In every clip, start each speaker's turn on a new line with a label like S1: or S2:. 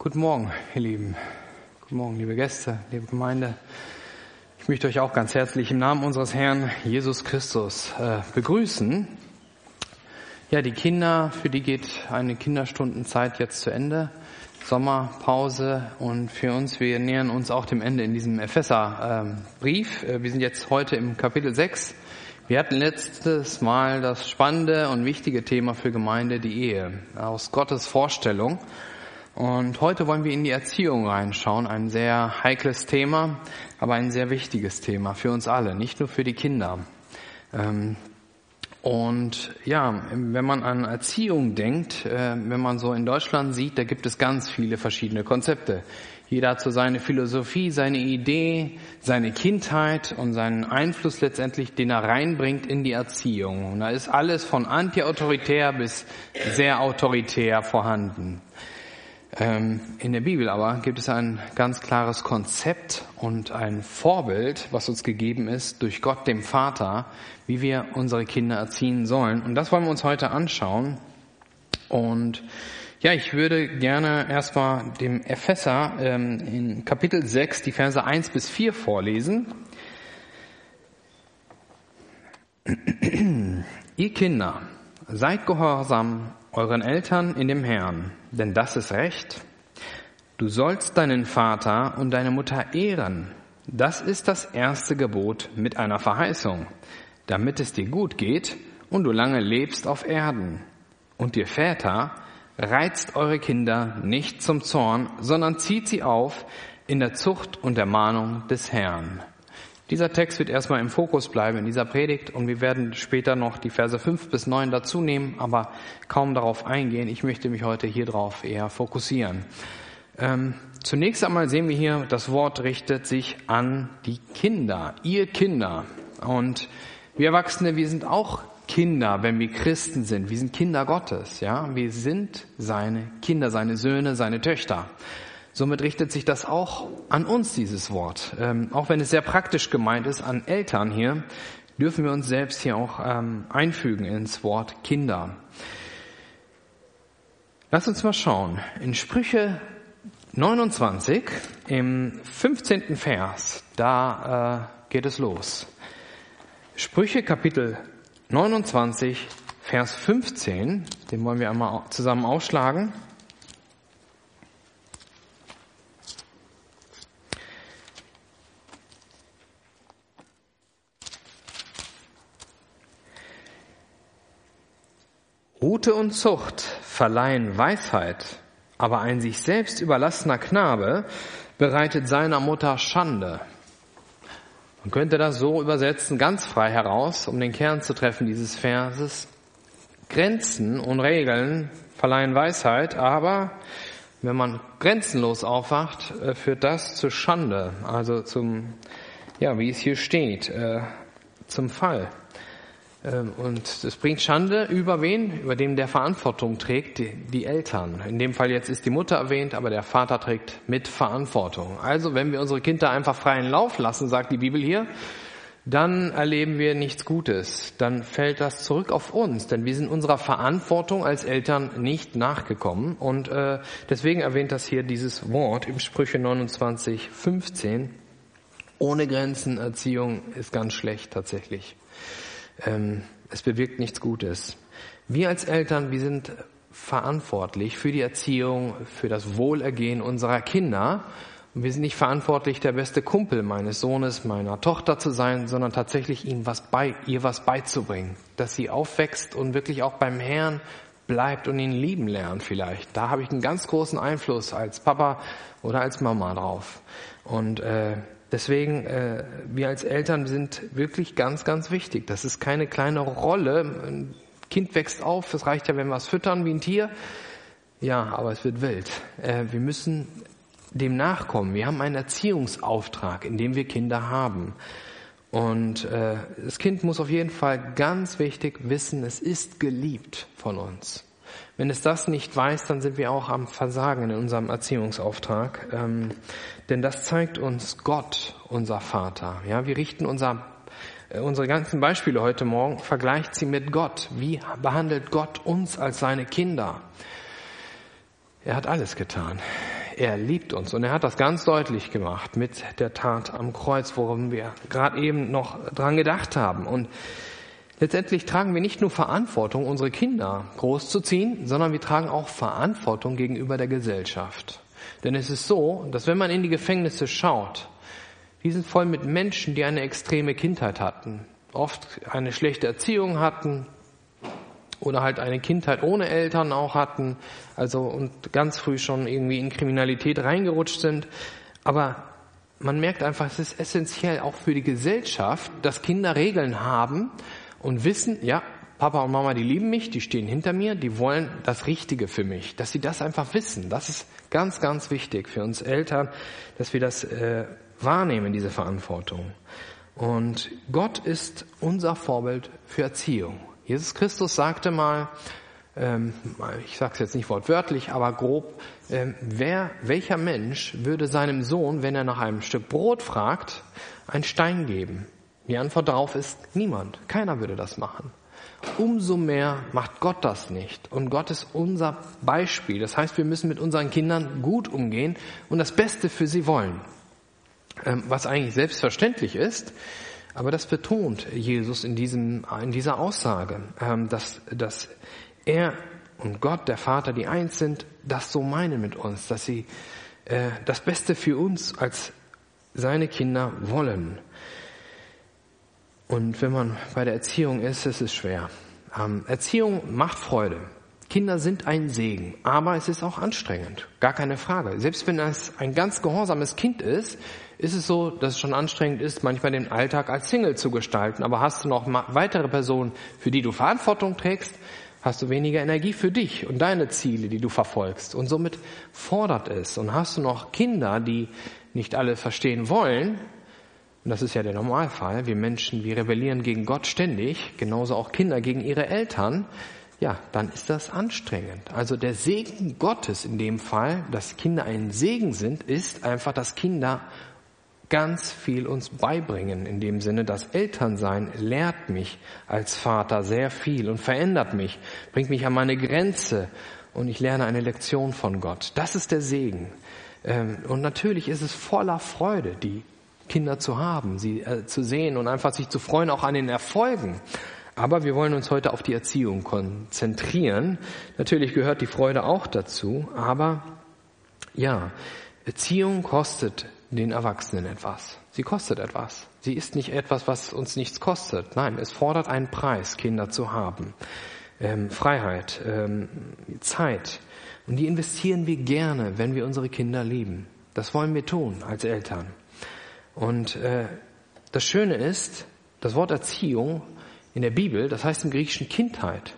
S1: Guten Morgen, ihr Lieben. Guten Morgen, liebe Gäste, liebe Gemeinde. Ich möchte euch auch ganz herzlich im Namen unseres Herrn Jesus Christus begrüßen. Ja, die Kinder, für die geht eine Kinderstundenzeit jetzt zu Ende. Sommerpause und für uns, wir nähern uns auch dem Ende in diesem Epheserbrief. Wir sind jetzt heute im Kapitel 6. Wir hatten letztes Mal das spannende und wichtige Thema für Gemeinde, die Ehe, aus Gottes Vorstellung. Und heute wollen wir in die Erziehung reinschauen, ein sehr heikles Thema, aber ein sehr wichtiges Thema für uns alle, nicht nur für die Kinder. Und ja, wenn man an Erziehung denkt, wenn man so in Deutschland sieht, da gibt es ganz viele verschiedene Konzepte. Jeder hat so seine Philosophie, seine Idee, seine Kindheit und seinen Einfluss letztendlich, den er reinbringt in die Erziehung. Und da ist alles von anti-autoritär bis sehr autoritär vorhanden. In der Bibel aber gibt es ein ganz klares Konzept und ein Vorbild, was uns gegeben ist durch Gott, dem Vater, wie wir unsere Kinder erziehen sollen. Und das wollen wir uns heute anschauen. Und ja, ich würde gerne erstmal dem Epheser in Kapitel 6 die Verse 1 bis 4 vorlesen. Ihr Kinder, seid gehorsam euren Eltern in dem Herrn, denn das ist Recht. Du sollst deinen Vater und deine Mutter ehren. Das ist das erste Gebot mit einer Verheißung, damit es dir gut geht und du lange lebst auf Erden. Und ihr Väter, reizt eure Kinder nicht zum Zorn, sondern zieht sie auf in der Zucht und Ermahnung des Herrn. Dieser Text wird erstmal im Fokus bleiben in dieser Predigt und wir werden später noch die Verse 5 bis 9 dazu nehmen, aber kaum darauf eingehen. Ich möchte mich heute hier drauf eher fokussieren. Zunächst einmal sehen wir hier, das Wort richtet sich an die Kinder, ihr Kinder. Und wir Erwachsene, wir sind auch Kinder, wenn wir Christen sind. Wir sind Kinder Gottes, ja. Wir sind seine Kinder, seine Söhne, seine Töchter. Somit richtet sich das auch an uns, dieses Wort. Auch wenn es sehr praktisch gemeint ist, an Eltern hier, dürfen wir uns selbst hier auch einfügen ins Wort Kinder. Lass uns mal schauen. In Sprüche 29, im 15. Vers, da geht es los. Sprüche Kapitel 29, Vers 15, den wollen wir einmal zusammen aufschlagen. Rute und Zucht verleihen Weisheit, aber ein sich selbst überlassener Knabe bereitet seiner Mutter Schande. Man könnte das so übersetzen, ganz frei heraus, um den Kern zu treffen dieses Verses. Grenzen und Regeln verleihen Weisheit, aber wenn man grenzenlos aufwacht, führt das zur Schande, also zum, ja, wie es hier steht, zum Fall. Und das bringt Schande über wen? Über den, der Verantwortung trägt, die Eltern. In dem Fall jetzt ist die Mutter erwähnt, aber der Vater trägt mit Verantwortung. Also wenn wir unsere Kinder einfach freien Lauf lassen, sagt die Bibel hier, dann erleben wir nichts Gutes. Dann fällt das zurück auf uns, denn wir sind unserer Verantwortung als Eltern nicht nachgekommen. Und deswegen erwähnt das hier dieses Wort im Sprüche 29, 15. Ohne Grenzen Erziehung ist ganz schlecht tatsächlich. Es bewirkt nichts Gutes. Wir als Eltern, wir sind verantwortlich für die Erziehung, für das Wohlergehen unserer Kinder. Und wir sind nicht verantwortlich, der beste Kumpel meines Sohnes, meiner Tochter zu sein, sondern tatsächlich ihr was beizubringen. Dass sie aufwächst und wirklich auch beim Herrn bleibt und ihn lieben lernt vielleicht. Da habe ich einen ganz großen Einfluss als Papa oder als Mama drauf. Und deswegen, wir als Eltern sind wirklich ganz, ganz wichtig. Das ist keine kleine Rolle. Ein Kind wächst auf, es reicht ja, wenn wir es füttern wie ein Tier. Ja, aber es wird wild. Wir müssen dem nachkommen. Wir haben einen Erziehungsauftrag, in dem wir Kinder haben. Und das Kind muss auf jeden Fall ganz wichtig wissen, es ist geliebt von uns. Wenn es das nicht weiß, dann sind wir auch am Versagen in unserem Erziehungsauftrag. Denn das zeigt uns Gott, unser Vater. Ja, wir richten unsere ganzen Beispiele heute Morgen, vergleicht sie mit Gott. Wie behandelt Gott uns als seine Kinder? Er hat alles getan. er liebt uns. Und er hat das ganz deutlich gemacht mit der Tat am Kreuz, worum wir gerade eben noch dran gedacht haben. Und letztendlich tragen wir nicht nur Verantwortung, unsere Kinder großzuziehen, sondern wir tragen auch Verantwortung gegenüber der Gesellschaft. Denn es ist so, dass wenn man in die Gefängnisse schaut, die sind voll mit Menschen, die eine extreme Kindheit hatten, oft eine schlechte Erziehung hatten oder halt eine Kindheit ohne Eltern auch hatten, also und ganz früh schon irgendwie in Kriminalität reingerutscht sind. Aber man merkt einfach, es ist essentiell auch für die Gesellschaft, dass Kinder Regeln haben und wissen, ja, Papa und Mama, die lieben mich, die stehen hinter mir, die wollen das Richtige für mich. Dass sie das einfach wissen, das ist ganz, ganz wichtig für uns Eltern, dass wir das wahrnehmen, diese Verantwortung. Und Gott ist unser Vorbild für Erziehung. Jesus Christus sagte mal, ich sage es jetzt nicht wortwörtlich, aber grob, welcher Mensch würde seinem Sohn, wenn er nach einem Stück Brot fragt, einen Stein geben? Die Antwort darauf ist niemand. Keiner würde das machen. Umso mehr macht Gott das nicht. Und Gott ist unser Beispiel. Das heißt, wir müssen mit unseren Kindern gut umgehen und das Beste für sie wollen. Was eigentlich selbstverständlich ist, aber das betont Jesus in dieser Aussage, dass er und Gott, der Vater, die eins sind, das so meinen mit uns, dass sie das Beste für uns als seine Kinder wollen. Und wenn man bei der Erziehung ist, ist es schwer. Erziehung macht Freude. Kinder sind ein Segen, aber es ist auch anstrengend, gar keine Frage. Selbst wenn es ein ganz gehorsames Kind ist es so, dass es schon anstrengend ist, manchmal den Alltag als Single zu gestalten. Aber hast du noch weitere Personen, für die du Verantwortung trägst, hast du weniger Energie für dich und deine Ziele, die du verfolgst. Und somit fordert es. Und hast du noch Kinder, die nicht alle verstehen wollen, und das ist ja der Normalfall, wir Menschen, wir rebellieren gegen Gott ständig, genauso auch Kinder gegen ihre Eltern, ja, dann ist das anstrengend. Also der Segen Gottes in dem Fall, dass Kinder ein Segen sind, ist einfach, dass Kinder ganz viel uns beibringen. In dem Sinne, das Elternsein lehrt mich als Vater sehr viel und verändert mich, bringt mich an meine Grenze und ich lerne eine Lektion von Gott. Das ist der Segen. Und natürlich ist es voller Freude, die Kinder zu haben, sie zu sehen und einfach sich zu freuen, auch an den Erfolgen. Aber wir wollen uns heute auf die Erziehung konzentrieren. Natürlich gehört die Freude auch dazu, aber ja, Erziehung kostet den Erwachsenen etwas. Sie kostet etwas. Sie ist nicht etwas, was uns nichts kostet. Nein, es fordert einen Preis, Kinder zu haben. Freiheit, Zeit. Und die investieren wir gerne, wenn wir unsere Kinder lieben. Das wollen wir tun als Eltern. Und das Schöne ist, das Wort Erziehung in der Bibel, das heißt im Griechischen Kindheit.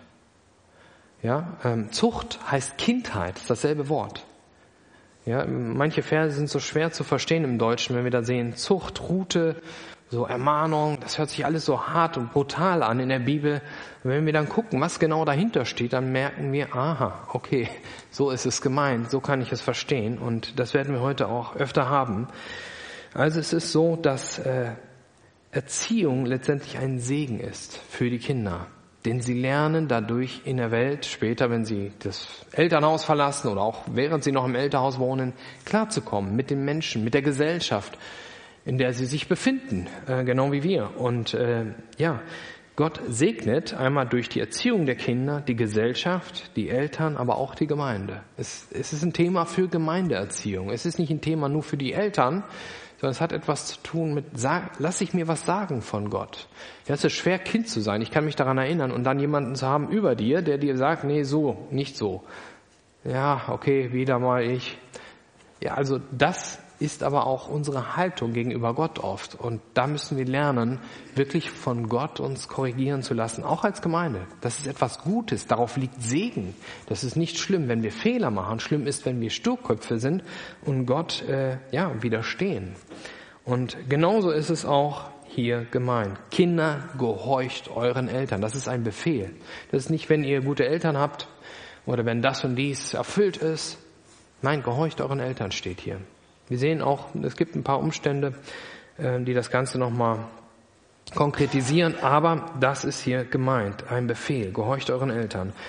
S1: Ja, Zucht heißt Kindheit, das ist dasselbe Wort. Ja, manche Verse sind so schwer zu verstehen im Deutschen, wenn wir da sehen Zucht, Rute, so Ermahnung, das hört sich alles so hart und brutal an in der Bibel. Und wenn wir dann gucken, was genau dahinter steht, dann merken wir, aha, okay, so ist es gemeint, so kann ich es verstehen und das werden wir heute auch öfter haben. Also es ist so, dass Erziehung letztendlich ein Segen ist für die Kinder. Denn sie lernen dadurch in der Welt später, wenn sie das Elternhaus verlassen oder auch während sie noch im Elternhaus wohnen, klarzukommen mit den Menschen, mit der Gesellschaft, in der sie sich befinden, genau wie wir. Und Gott segnet einmal durch die Erziehung der Kinder die Gesellschaft, die Eltern, aber auch die Gemeinde. Es ist ein Thema für Gemeindeerziehung. Es ist nicht ein Thema nur für die Eltern, sondern es hat etwas zu tun mit, lass ich mir was sagen von Gott. Ja, es ist schwer, Kind zu sein. Ich kann mich daran erinnern und dann jemanden zu haben über dir, der dir sagt, nee, so, nicht so. Ja, okay, wieder mal ich. Ja, also das ist aber auch unsere Haltung gegenüber Gott oft. Und da müssen wir lernen, wirklich von Gott uns korrigieren zu lassen, auch als Gemeinde. Das ist etwas Gutes, darauf liegt Segen. Das ist nicht schlimm, wenn wir Fehler machen. Schlimm ist, wenn wir Sturköpfe sind und Gott widerstehen. Und genauso ist es auch hier gemeint. Kinder, gehorcht euren Eltern. Das ist ein Befehl. Das ist nicht, wenn ihr gute Eltern habt oder wenn das und dies erfüllt ist. Nein, gehorcht euren Eltern steht hier. Wir sehen auch, es gibt ein paar Umstände, die das Ganze nochmal konkretisieren, aber das ist hier gemeint, ein Befehl, gehorcht euren Eltern.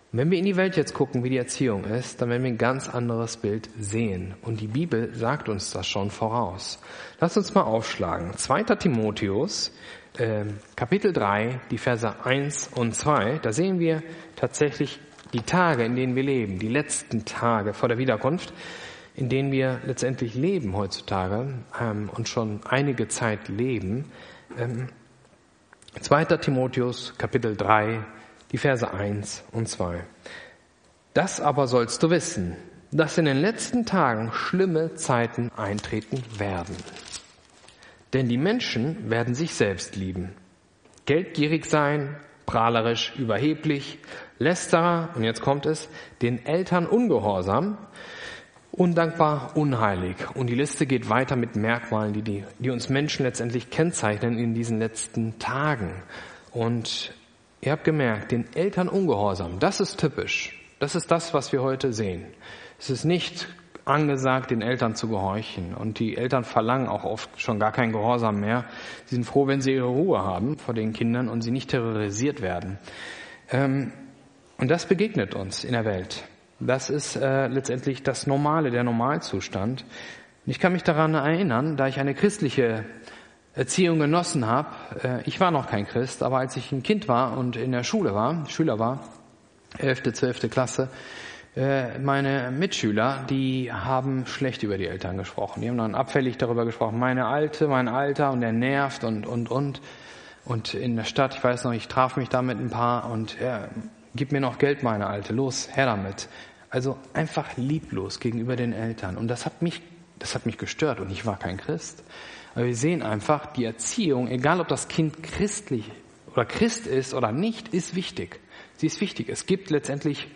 S1: Und wenn wir in die Welt jetzt gucken, wie die Erziehung ist, dann werden wir ein ganz anderes Bild sehen. Und die Bibel sagt uns das schon voraus. Lass uns mal aufschlagen. 2. Timotheus, Kapitel 3, die Verse 1 und 2. Da sehen wir tatsächlich die Tage, in denen wir leben, die letzten Tage vor der Wiederkunft, in denen wir letztendlich leben heutzutage und schon einige Zeit leben. 2. Timotheus, Kapitel 3, die Verse 1 und 2. Das aber sollst du wissen, dass in den letzten Tagen schlimme Zeiten eintreten werden. Denn die Menschen werden sich selbst lieben, geldgierig sein, prahlerisch, überheblich, lästerer, und jetzt kommt es, den Eltern ungehorsam, undankbar, unheilig. Und die Liste geht weiter mit Merkmalen, die uns Menschen letztendlich kennzeichnen in diesen letzten Tagen. Und ihr habt gemerkt, den Eltern ungehorsam, das ist typisch. Das ist das, was wir heute sehen. Es ist nicht angesagt, den Eltern zu gehorchen. Und die Eltern verlangen auch oft schon gar keinen Gehorsam mehr. Sie sind froh, wenn sie ihre Ruhe haben vor den Kindern und sie nicht terrorisiert werden. Und das begegnet uns in der Welt. Das ist letztendlich das Normale, der Normalzustand. Und ich kann mich daran erinnern, da ich eine christliche Erziehung genossen habe. Ich war noch kein Christ, aber als ich ein Kind war und in der Schüler war, 11., 12. Klasse, meine Mitschüler, die haben schlecht über die Eltern gesprochen. Die haben dann abfällig darüber gesprochen, mein Alter und der nervt und. Und in der Stadt, ich weiß noch, ich traf mich da mit ein paar und gib mir noch Geld, meine Alte, los, her damit. Also einfach lieblos gegenüber den Eltern. Und das hat mich gestört und ich war kein Christ. Aber wir sehen einfach, die Erziehung, egal ob das Kind christlich oder Christ ist oder nicht, ist wichtig. Sie ist wichtig. Es gibt letztendlich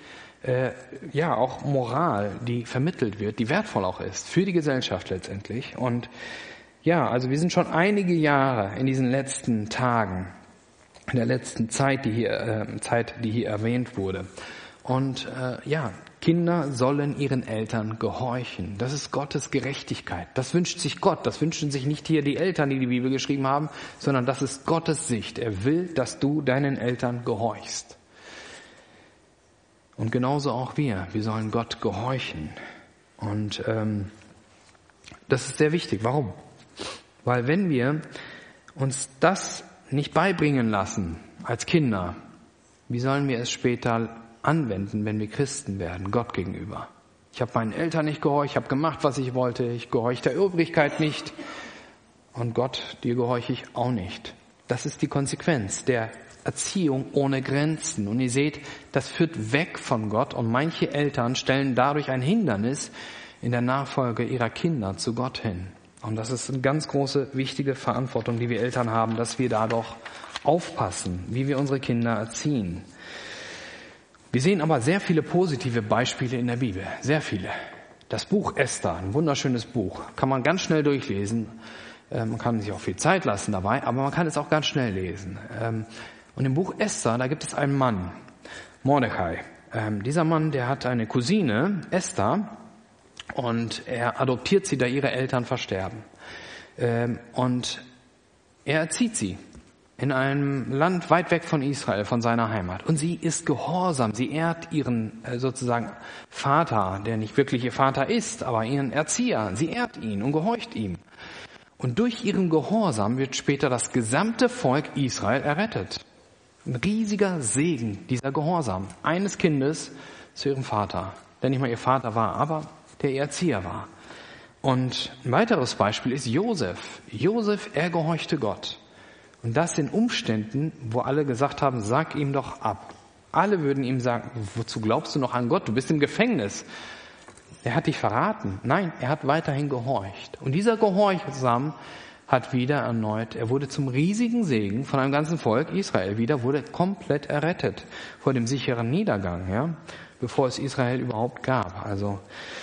S1: auch Moral, die vermittelt wird, die wertvoll auch ist für die Gesellschaft letztendlich. Und ja, also wir sind schon einige Jahre in diesen letzten Tagen, in der letzten Zeit, die hier erwähnt wurde. Und Kinder sollen ihren Eltern gehorchen. Das ist Gottes Gerechtigkeit. Das wünscht sich Gott. Das wünschen sich nicht hier die Eltern, die die Bibel geschrieben haben, sondern das ist Gottes Sicht. Er will, dass du deinen Eltern gehorchst. Und genauso auch wir. Wir sollen Gott gehorchen. Und das ist sehr wichtig. Warum? Weil wenn wir uns das nicht beibringen lassen als Kinder, wie sollen wir es später anwenden, wenn wir Christen werden, Gott gegenüber? Ich habe meinen Eltern nicht gehorcht, ich habe gemacht, was ich wollte, ich gehorche der Obrigkeit nicht und Gott, dir gehorche ich auch nicht. Das ist die Konsequenz der Erziehung ohne Grenzen. Und ihr seht, das führt weg von Gott und manche Eltern stellen dadurch ein Hindernis in der Nachfolge ihrer Kinder zu Gott hin. Und das ist eine ganz große, wichtige Verantwortung, die wir Eltern haben, dass wir da doch aufpassen, wie wir unsere Kinder erziehen. Wir sehen aber sehr viele positive Beispiele in der Bibel, sehr viele. Das Buch Esther, ein wunderschönes Buch, kann man ganz schnell durchlesen. Man kann sich auch viel Zeit lassen dabei, aber man kann es auch ganz schnell lesen. Und im Buch Esther, da gibt es einen Mann, Mordechai. Dieser Mann, der hat eine Cousine, Esther, und er adoptiert sie, da ihre Eltern versterben. Und er erzieht sie in einem Land weit weg von Israel, von seiner Heimat. Und sie ist gehorsam. Sie ehrt ihren sozusagen Vater, der nicht wirklich ihr Vater ist, aber ihren Erzieher. Sie ehrt ihn und gehorcht ihm. Und durch ihren Gehorsam wird später das gesamte Volk Israel errettet. Ein riesiger Segen, dieser Gehorsam eines Kindes zu ihrem Vater, der nicht mal ihr Vater war, aber der ihr Erzieher war. Und ein weiteres Beispiel ist Josef. Josef, er gehorchte Gott. Und das in Umständen, wo alle gesagt haben, sag ihm doch ab. Alle würden ihm sagen, wozu glaubst du noch an Gott? Du bist im Gefängnis. Er hat dich verraten. Nein, er hat weiterhin gehorcht. Und dieser Gehorsam hat wieder erneut, er wurde zum riesigen Segen von einem ganzen Volk Israel wurde komplett errettet vor dem sicheren Niedergang, bevor es Israel überhaupt gab. Also,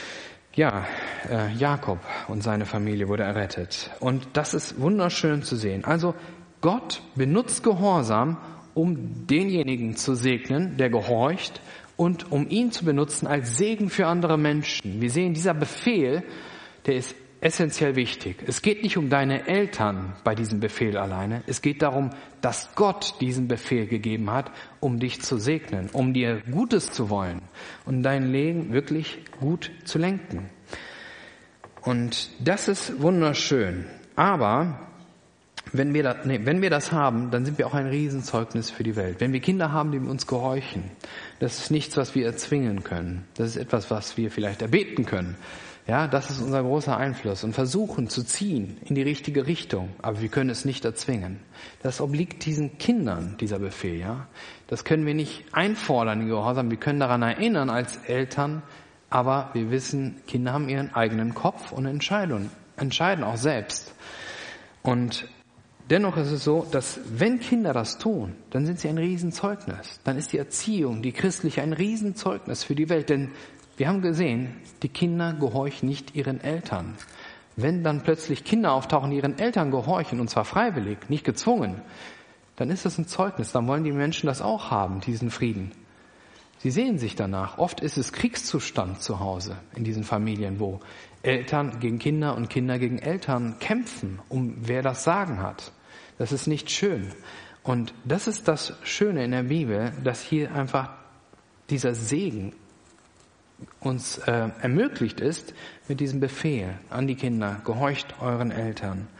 S1: Jakob und seine Familie wurde errettet. Und das ist wunderschön zu sehen. Also, Gott benutzt Gehorsam, um denjenigen zu segnen, der gehorcht, und um ihn zu benutzen als Segen für andere Menschen. Wir sehen, dieser Befehl, der ist essentiell wichtig. Es geht nicht um deine Eltern bei diesem Befehl alleine. Es geht darum, dass Gott diesen Befehl gegeben hat, um dich zu segnen, um dir Gutes zu wollen und dein Leben wirklich gut zu lenken. Und das ist wunderschön. Aber wenn wir das haben, dann sind wir auch ein Riesenzeugnis für die Welt. Wenn wir Kinder haben, die uns gehorchen, das ist nichts, was wir erzwingen können. Das ist etwas, was wir vielleicht erbeten können. Ja, das ist unser großer Einfluss und versuchen zu ziehen in die richtige Richtung. Aber wir können es nicht erzwingen. Das obliegt diesen Kindern, dieser Befehl, ja. Das können wir nicht einfordern in Gehorsam. Wir können daran erinnern als Eltern, aber wir wissen, Kinder haben ihren eigenen Kopf und entscheiden auch selbst. Und dennoch ist es so, dass wenn Kinder das tun, dann sind sie ein Riesenzeugnis. Dann ist die Erziehung, die christliche, ein Riesenzeugnis für die Welt. Denn wir haben gesehen, die Kinder gehorchen nicht ihren Eltern. Wenn dann plötzlich Kinder auftauchen, die ihren Eltern gehorchen, und zwar freiwillig, nicht gezwungen, dann ist das ein Zeugnis. Dann wollen die Menschen das auch haben, diesen Frieden. Sie sehen sich danach. Oft ist es Kriegszustand zu Hause in diesen Familien, wo Eltern gegen Kinder und Kinder gegen Eltern kämpfen, um wer das Sagen hat. Das ist nicht schön. Und das ist das Schöne in der Bibel, dass hier einfach dieser Segen uns ermöglicht ist mit diesem Befehl an die Kinder, gehorcht euren Eltern.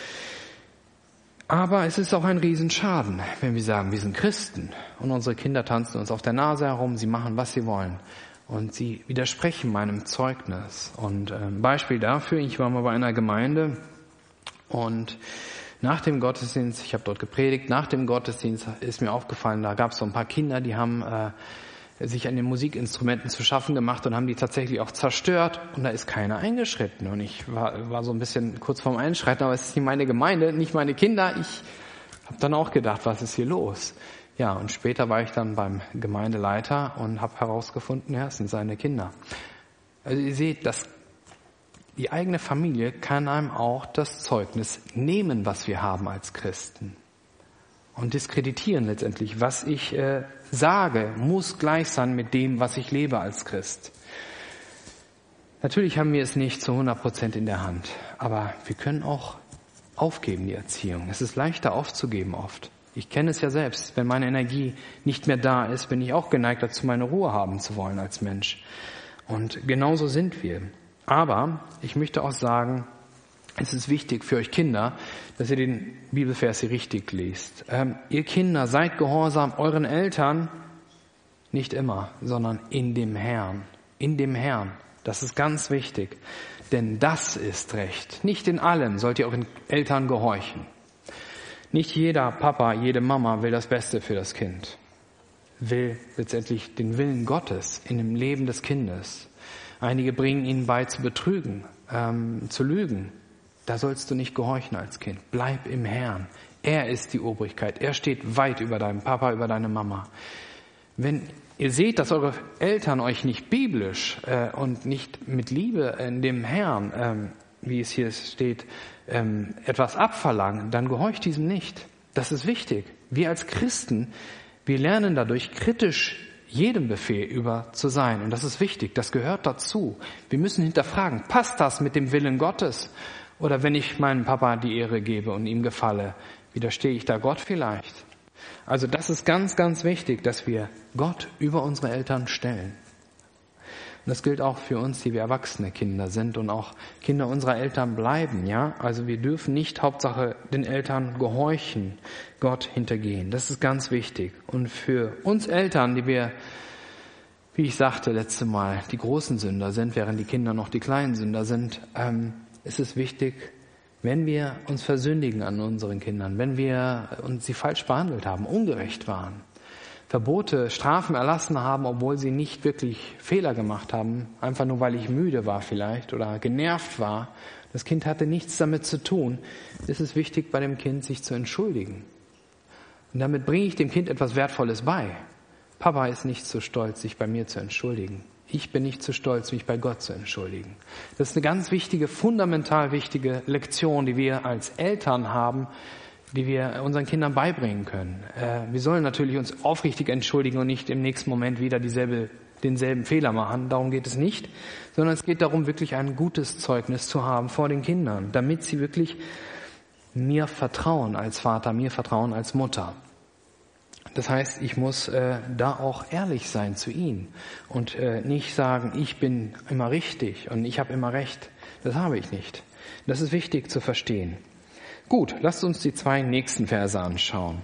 S1: Aber es ist auch ein Riesenschaden, wenn wir sagen, wir sind Christen und unsere Kinder tanzen uns auf der Nase herum, sie machen, was sie wollen und sie widersprechen meinem Zeugnis. Und Beispiel dafür, ich war mal bei einer Gemeinde und nach dem Gottesdienst, ich habe dort gepredigt, nach dem Gottesdienst ist mir aufgefallen, da gab es so ein paar Kinder, die haben sich an den Musikinstrumenten zu schaffen gemacht und haben die tatsächlich auch zerstört und da ist keiner eingeschritten. Und ich war so ein bisschen kurz vorm Einschreiten, aber es ist nicht meine Gemeinde, nicht meine Kinder. Ich habe dann auch gedacht, was ist hier los? Ja, und später war ich dann beim Gemeindeleiter und habe herausgefunden, ja, es sind seine Kinder. Also ihr seht, dass die eigene Familie kann einem auch das Zeugnis nehmen, was wir haben als Christen. Und diskreditieren letztendlich. Was ich sage, muss gleich sein mit dem, was ich lebe als Christ. Natürlich haben wir es nicht zu 100% in der Hand. Aber wir können auch aufgeben, die Erziehung. Es ist leichter aufzugeben oft. Ich kenne es ja selbst. Wenn meine Energie nicht mehr da ist, bin ich auch geneigt dazu, meine Ruhe haben zu wollen als Mensch. Und genauso sind wir. Aber ich möchte auch sagen, es ist wichtig für euch Kinder, dass ihr den Bibelvers hier richtig liest. Ihr Kinder, seid gehorsam euren Eltern, nicht immer, sondern in dem Herrn. In dem Herrn. Das ist ganz wichtig. Denn das ist Recht. Nicht in allem sollt ihr euren Eltern gehorchen. Nicht jeder Papa, jede Mama will das Beste für das Kind. Will letztendlich den Willen Gottes in dem Leben des Kindes. Einige bringen ihnen bei, zu betrügen, zu lügen. Da sollst du nicht gehorchen als Kind. Bleib im Herrn. Er ist die Obrigkeit. Er steht weit über deinem Papa, über deine Mama. Wenn ihr seht, dass eure Eltern euch nicht biblisch und nicht mit Liebe in dem Herrn, wie es hier steht, etwas abverlangen, dann gehorcht diesem nicht. Das ist wichtig. Wir als Christen, wir lernen dadurch kritisch jedem Befehl über zu sein. Und das ist wichtig. Das gehört dazu. Wir müssen hinterfragen, passt das mit dem Willen Gottes? Oder wenn ich meinem Papa die Ehre gebe und ihm gefalle, widerstehe ich da Gott vielleicht? Also das ist ganz, ganz wichtig, dass wir Gott über unsere Eltern stellen. Und das gilt auch für uns, die wir erwachsene Kinder sind und auch Kinder unserer Eltern bleiben, ja? Also wir dürfen nicht Hauptsache den Eltern gehorchen, Gott hintergehen. Das ist ganz wichtig. Und für uns Eltern, die wir, wie ich sagte letzte Mal, die großen Sünder sind, während die Kinder noch die kleinen Sünder sind, ist es wichtig, wenn wir uns versündigen an unseren Kindern, wenn wir sie falsch behandelt haben, ungerecht waren, Verbote, Strafen erlassen haben, obwohl sie nicht wirklich Fehler gemacht haben, einfach nur weil ich müde war vielleicht oder genervt war. Das Kind hatte nichts damit zu tun. Es ist wichtig, bei dem Kind sich zu entschuldigen. Und damit bringe ich dem Kind etwas Wertvolles bei. Papa ist nicht so stolz, sich bei mir zu entschuldigen. Ich bin nicht zu stolz, mich bei Gott zu entschuldigen. Das ist eine ganz wichtige, fundamental wichtige Lektion, die wir als Eltern haben, die wir unseren Kindern beibringen können. Wir sollen natürlich uns aufrichtig entschuldigen und nicht im nächsten Moment wieder dieselbe denselben Fehler machen. Darum geht es nicht, sondern es geht darum, wirklich ein gutes Zeugnis zu haben vor den Kindern, damit sie wirklich mir vertrauen als Vater, mir vertrauen als Mutter. Das heißt, ich muss da auch ehrlich sein zu ihnen und nicht sagen, ich bin immer richtig und ich habe immer recht. Das habe ich nicht. Das ist wichtig zu verstehen. Gut, lasst uns die 2 nächsten Verse anschauen.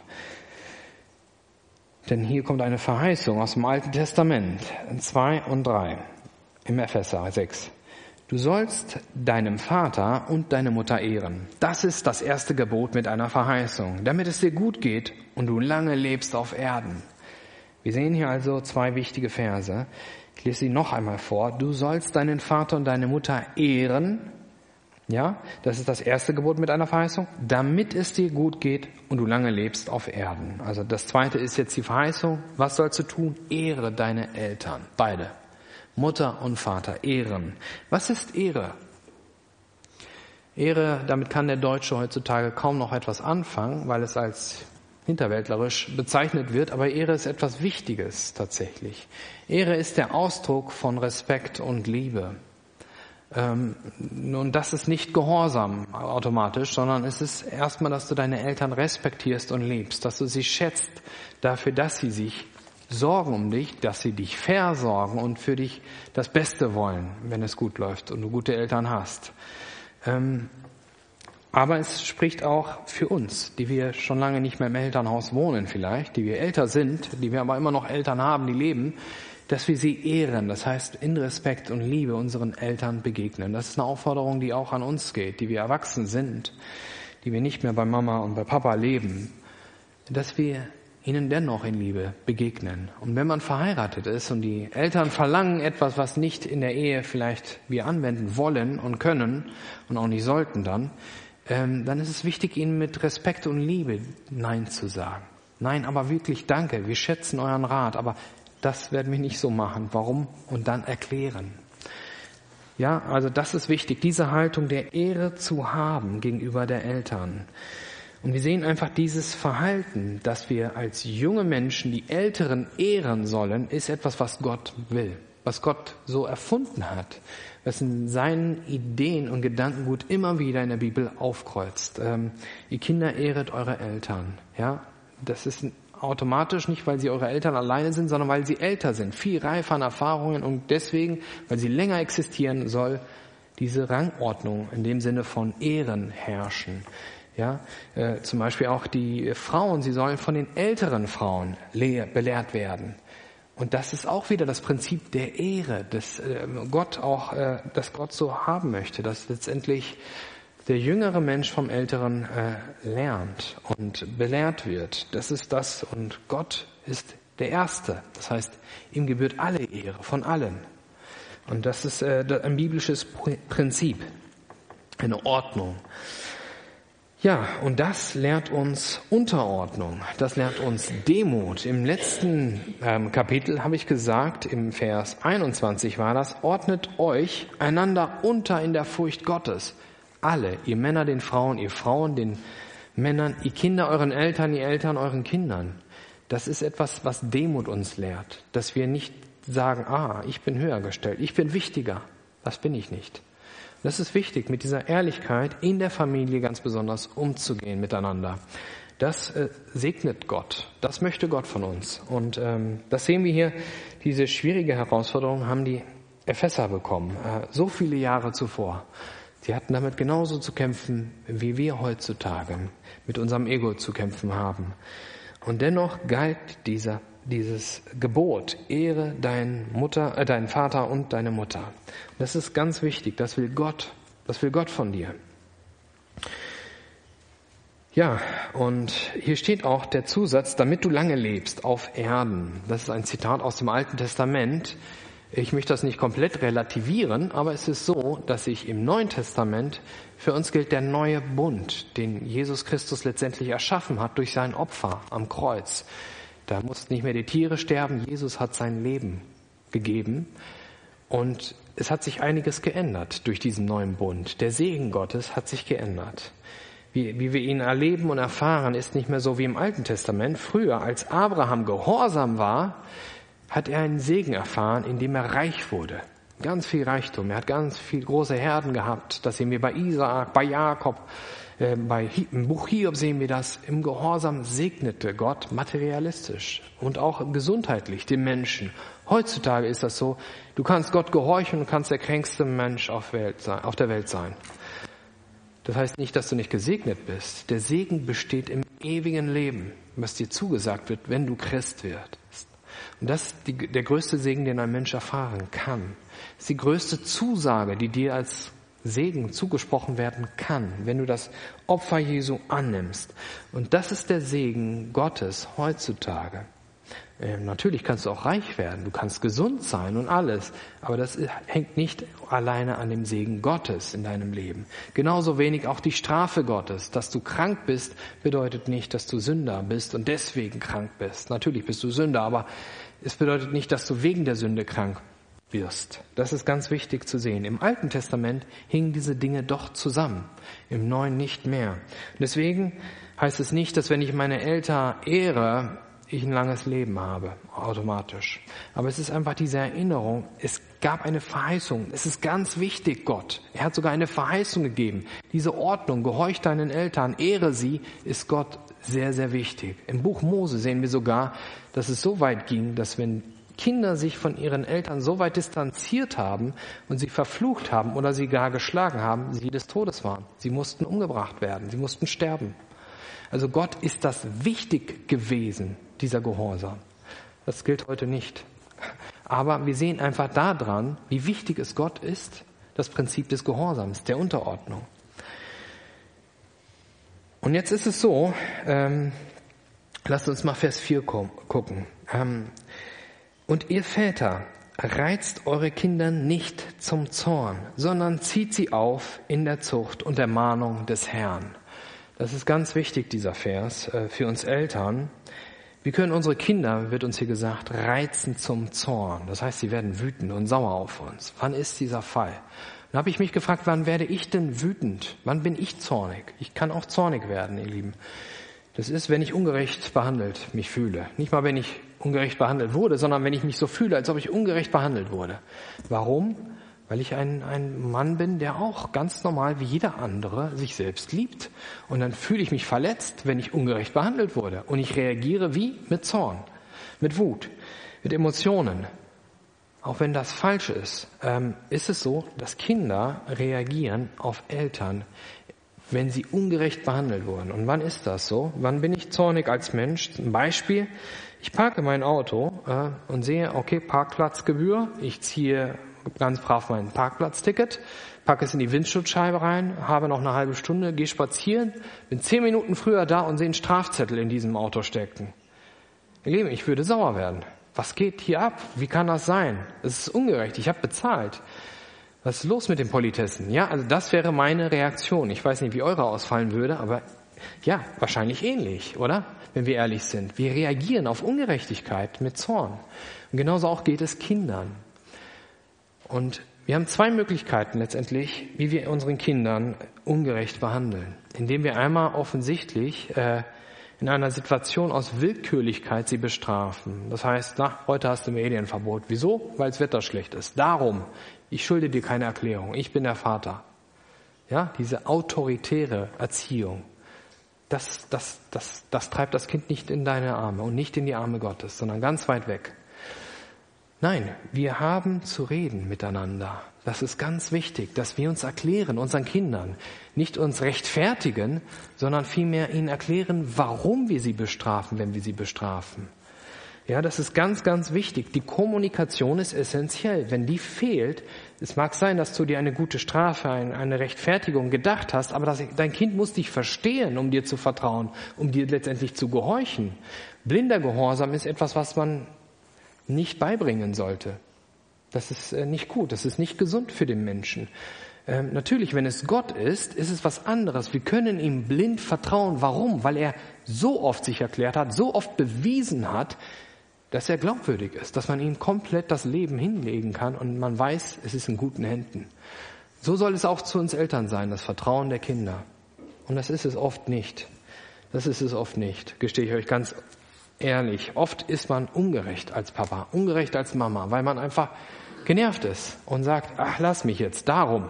S1: Denn hier kommt eine Verheißung aus dem Alten Testament, 2 und 3 im Epheser 6. Du sollst deinem Vater und deine Mutter ehren. Das ist das erste Gebot mit einer Verheißung, damit es dir gut geht und du lange lebst auf Erden. Wir sehen hier also 2 wichtige Verse. Ich lese sie noch einmal vor. Du sollst deinen Vater und deine Mutter ehren. Ja, das ist das erste Gebot mit einer Verheißung, damit es dir gut geht und du lange lebst auf Erden. Also das zweite ist jetzt die Verheißung. Was sollst du tun? Ehre deine Eltern. Beide. Mutter und Vater. Ehren. Was ist Ehre? Ehre, damit kann der Deutsche heutzutage kaum noch etwas anfangen, weil es als hinterwäldlerisch bezeichnet wird. Aber Ehre ist etwas Wichtiges tatsächlich. Ehre ist der Ausdruck von Respekt und Liebe. Und das ist nicht Gehorsam automatisch, sondern es ist erstmal, dass du deine Eltern respektierst und liebst, dass du sie schätzt dafür, dass sie sich sorgen um dich, dass sie dich versorgen und für dich das Beste wollen, wenn es gut läuft und du gute Eltern hast. Aber es spricht auch für uns, die wir schon lange nicht mehr im Elternhaus wohnen vielleicht, die wir älter sind, die wir aber immer noch Eltern haben, die leben, dass wir sie ehren, das heißt in Respekt und Liebe unseren Eltern begegnen. Das ist eine Aufforderung, die auch an uns geht, die wir erwachsen sind, die wir nicht mehr bei Mama und bei Papa leben, dass wir ihnen dennoch in Liebe begegnen. Und wenn man verheiratet ist und die Eltern verlangen etwas, was nicht in der Ehe vielleicht wir anwenden wollen und können und auch nicht sollten dann ist es wichtig, ihnen mit Respekt und Liebe Nein zu sagen. Nein, aber wirklich danke, wir schätzen euren Rat, aber das werden wir nicht so machen. Warum? Und dann erklären. Ja, also das ist wichtig, diese Haltung der Ehre zu haben gegenüber der Eltern. Und wir sehen einfach dieses Verhalten, dass wir als junge Menschen die Älteren ehren sollen, ist etwas, was Gott will, was Gott so erfunden hat, was in seinen Ideen und Gedankengut immer wieder in der Bibel aufkreuzt. Ihr Kinder, ehret eure Eltern. Ja, das ist automatisch nicht, weil sie eure Eltern alleine sind, sondern weil sie älter sind, viel reifer an Erfahrungen und deswegen, weil sie länger existieren, soll diese Rangordnung in dem Sinne von Ehren herrschen. Ja, zum Beispiel auch die Frauen, sie sollen von den älteren Frauen belehrt werden. Und das ist auch wieder das Prinzip der Ehre, das Gott so haben möchte, dass letztendlich der jüngere Mensch vom Älteren lernt und belehrt wird. Das ist das und Gott ist der Erste. Das heißt, ihm gebührt alle Ehre von allen. Und das ist ein biblisches Prinzip, eine Ordnung. Ja, und das lehrt uns Unterordnung, das lehrt uns Demut. Im letzten Kapitel habe ich gesagt, im Vers 21 war das, ordnet euch einander unter in der Furcht Gottes. Alle, ihr Männer den Frauen, ihr Frauen den Männern, ihr Kinder euren Eltern, ihr Eltern euren Kindern. Das ist etwas, was Demut uns lehrt, dass wir nicht sagen, ich bin höher gestellt, ich bin wichtiger. Das bin ich nicht. Das ist wichtig, mit dieser Ehrlichkeit in der Familie ganz besonders umzugehen miteinander. Das segnet Gott. Das möchte Gott von uns. Und das sehen wir hier, diese schwierige Herausforderung haben die Epheser bekommen, so viele Jahre zuvor. Sie hatten damit genauso zu kämpfen, wie wir heutzutage mit unserem Ego zu kämpfen haben. Und dennoch galt dieses Gebot, ehre deinen Vater und deine Mutter. Das ist ganz wichtig, das will Gott von dir. Ja, und hier steht auch der Zusatz, damit du lange lebst auf Erden. Das ist ein Zitat aus dem Alten Testament. Ich möchte das nicht komplett relativieren, aber es ist so, dass sich im Neuen Testament für uns gilt der neue Bund, den Jesus Christus letztendlich erschaffen hat durch sein Opfer am Kreuz. Da mussten nicht mehr die Tiere sterben, Jesus hat sein Leben gegeben und es hat sich einiges geändert durch diesen neuen Bund. Der Segen Gottes hat sich geändert. Wie wir ihn erleben und erfahren, ist nicht mehr so wie im Alten Testament. Früher, als Abraham gehorsam war, hat er einen Segen erfahren, indem er reich wurde. Ganz viel Reichtum. Er hat ganz viel große Herden gehabt. Das sehen wir bei Isaak, bei Jakob, im Buch Hiob sehen wir das. Im Gehorsam segnete Gott materialistisch und auch gesundheitlich den Menschen. Heutzutage ist das so, du kannst Gott gehorchen und kannst der kränkste Mensch auf der Welt sein. Das heißt nicht, dass du nicht gesegnet bist. Der Segen besteht im ewigen Leben, was dir zugesagt wird, wenn du Christ wirst. Und das ist der größte Segen, den ein Mensch erfahren kann. Das ist die größte Zusage, die dir als Segen zugesprochen werden kann, wenn du das Opfer Jesu annimmst. Und das ist der Segen Gottes heutzutage. Natürlich kannst du auch reich werden, du kannst gesund sein und alles, aber das hängt nicht alleine an dem Segen Gottes in deinem Leben. Genauso wenig auch die Strafe Gottes. Dass du krank bist, bedeutet nicht, dass du Sünder bist und deswegen krank bist. Natürlich bist du Sünder, aber es bedeutet nicht, dass du wegen der Sünde krank wirst. Das ist ganz wichtig zu sehen. Im Alten Testament hingen diese Dinge doch zusammen, im Neuen nicht mehr. Und deswegen heißt es nicht, dass wenn ich meine Eltern ehre, ich ein langes Leben habe, automatisch. Aber es ist einfach diese Erinnerung, es gab eine Verheißung. Es ist ganz wichtig, Gott. Er hat sogar eine Verheißung gegeben. Diese Ordnung, gehorch deinen Eltern, ehre sie, ist Gott sehr, sehr wichtig. Im Buch Mose sehen wir sogar, dass es so weit ging, dass wenn Kinder sich von ihren Eltern so weit distanziert haben und sie verflucht haben oder sie gar geschlagen haben, sie des Todes waren. Sie mussten umgebracht werden, sie mussten sterben. Also Gott ist das wichtig gewesen, dieser Gehorsam. Das gilt heute nicht. Aber wir sehen einfach daran, wie wichtig es Gott ist, das Prinzip des Gehorsams, der Unterordnung. Und jetzt ist es so, lasst uns mal Vers 4 gucken. Und ihr Väter, reizt eure Kinder nicht zum Zorn, sondern zieht sie auf in der Zucht und der Mahnung des Herrn. Das ist ganz wichtig, dieser Vers, für uns Eltern. Wir können unsere Kinder, wird uns hier gesagt, reizen zum Zorn. Das heißt, sie werden wütend und sauer auf uns. Wann ist dieser Fall? Dann habe ich mich gefragt, wann werde ich denn wütend? Wann bin ich zornig? Ich kann auch zornig werden, ihr Lieben. Das ist, wenn ich ungerecht behandelt mich fühle. Nicht mal, wenn ich ungerecht behandelt wurde, sondern wenn ich mich so fühle, als ob ich ungerecht behandelt wurde. Warum? Weil ich ein Mann bin, der auch ganz normal wie jeder andere sich selbst liebt. Und dann fühle ich mich verletzt, wenn ich ungerecht behandelt wurde. Und ich reagiere wie? Mit Zorn, mit Wut, mit Emotionen. Auch wenn das falsch ist, ist es so, dass Kinder reagieren auf Eltern, wenn sie ungerecht behandelt wurden. Und wann ist das so? Wann bin ich zornig als Mensch? Ein Beispiel, ich parke mein Auto und sehe, okay, Parkplatzgebühr, ich ziehe ganz brav mein Parkplatzticket, packe es in die Windschutzscheibe rein, habe noch eine halbe Stunde, gehe spazieren, bin 10 Minuten früher da und sehe einen Strafzettel in diesem Auto stecken. Ihr Lieben, ich würde sauer werden. Was geht hier ab? Wie kann das sein? Es ist ungerecht, ich habe bezahlt. Was ist los mit den Politessen? Ja, also das wäre meine Reaktion. Ich weiß nicht, wie eure ausfallen würde, aber ja, wahrscheinlich ähnlich, oder? Wenn wir ehrlich sind. Wir reagieren auf Ungerechtigkeit mit Zorn. Und genauso auch geht es Kindern. Und wir haben 2 Möglichkeiten letztendlich, wie wir unseren Kindern ungerecht behandeln. Indem wir einmal offensichtlich in einer Situation aus Willkürlichkeit sie bestrafen. Das heißt, heute hast du ein Medienverbot. Wieso? Weil das Wetter schlecht ist. Darum, ich schulde dir keine Erklärung. Ich bin der Vater. Ja, diese autoritäre Erziehung. Das treibt das Kind nicht in deine Arme und nicht in die Arme Gottes, sondern ganz weit weg. Nein, wir haben zu reden miteinander. Das ist ganz wichtig, dass wir uns erklären, unseren Kindern, nicht uns rechtfertigen, sondern vielmehr ihnen erklären, warum wir sie bestrafen, wenn wir sie bestrafen. Ja, das ist ganz, ganz wichtig. Die Kommunikation ist essentiell. Wenn die fehlt, es mag sein, dass du dir eine gute Strafe, eine Rechtfertigung gedacht hast, aber dein Kind muss dich verstehen, um dir zu vertrauen, um dir letztendlich zu gehorchen. Blinder Gehorsam ist etwas, was man nicht beibringen sollte. Das ist nicht gut, das ist nicht gesund für den Menschen. Natürlich, wenn es Gott ist es was anderes. Wir können ihm blind vertrauen. Warum? Weil er so oft sich erklärt hat, so oft bewiesen hat, dass er glaubwürdig ist, dass man ihm komplett das Leben hinlegen kann und man weiß, es ist in guten Händen. So soll es auch zu uns Eltern sein, das Vertrauen der Kinder. Und das ist es oft nicht. Das ist es oft nicht, gestehe ich euch ganz ehrlich, oft ist man ungerecht als Papa, ungerecht als Mama, weil man einfach genervt ist und sagt, ach, lass mich jetzt, darum.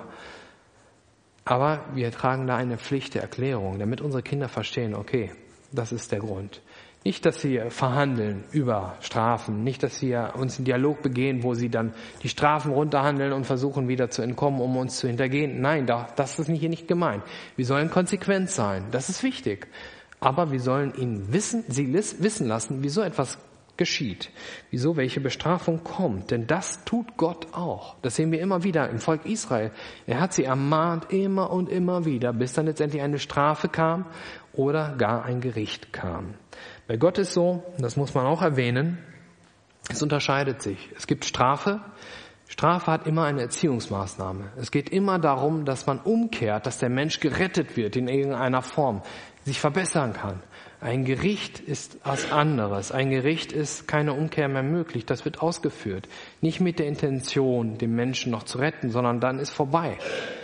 S1: Aber wir tragen da eine Pflicht der Erklärung, damit unsere Kinder verstehen, okay, das ist der Grund. Nicht, dass sie verhandeln über Strafen, nicht, dass sie uns in Dialog begehen, wo sie dann die Strafen runterhandeln und versuchen wieder zu entkommen, um uns zu hintergehen. Nein, das ist hier nicht gemeint. Wir sollen konsequent sein, das ist wichtig. Aber wir sollen sie wissen lassen, wieso etwas geschieht, wieso welche Bestrafung kommt. Denn das tut Gott auch. Das sehen wir immer wieder im Volk Israel. Er hat sie ermahnt immer und immer wieder, bis dann letztendlich eine Strafe kam oder gar ein Gericht kam. Bei Gott ist so, das muss man auch erwähnen, es unterscheidet sich. Es gibt Strafe. Strafe hat immer eine Erziehungsmaßnahme. Es geht immer darum, dass man umkehrt, dass der Mensch gerettet wird in irgendeiner Form, sich verbessern kann. Ein Gericht ist was anderes. Ein Gericht ist keine Umkehr mehr möglich. Das wird ausgeführt. Nicht mit der Intention, den Menschen noch zu retten, sondern dann ist vorbei.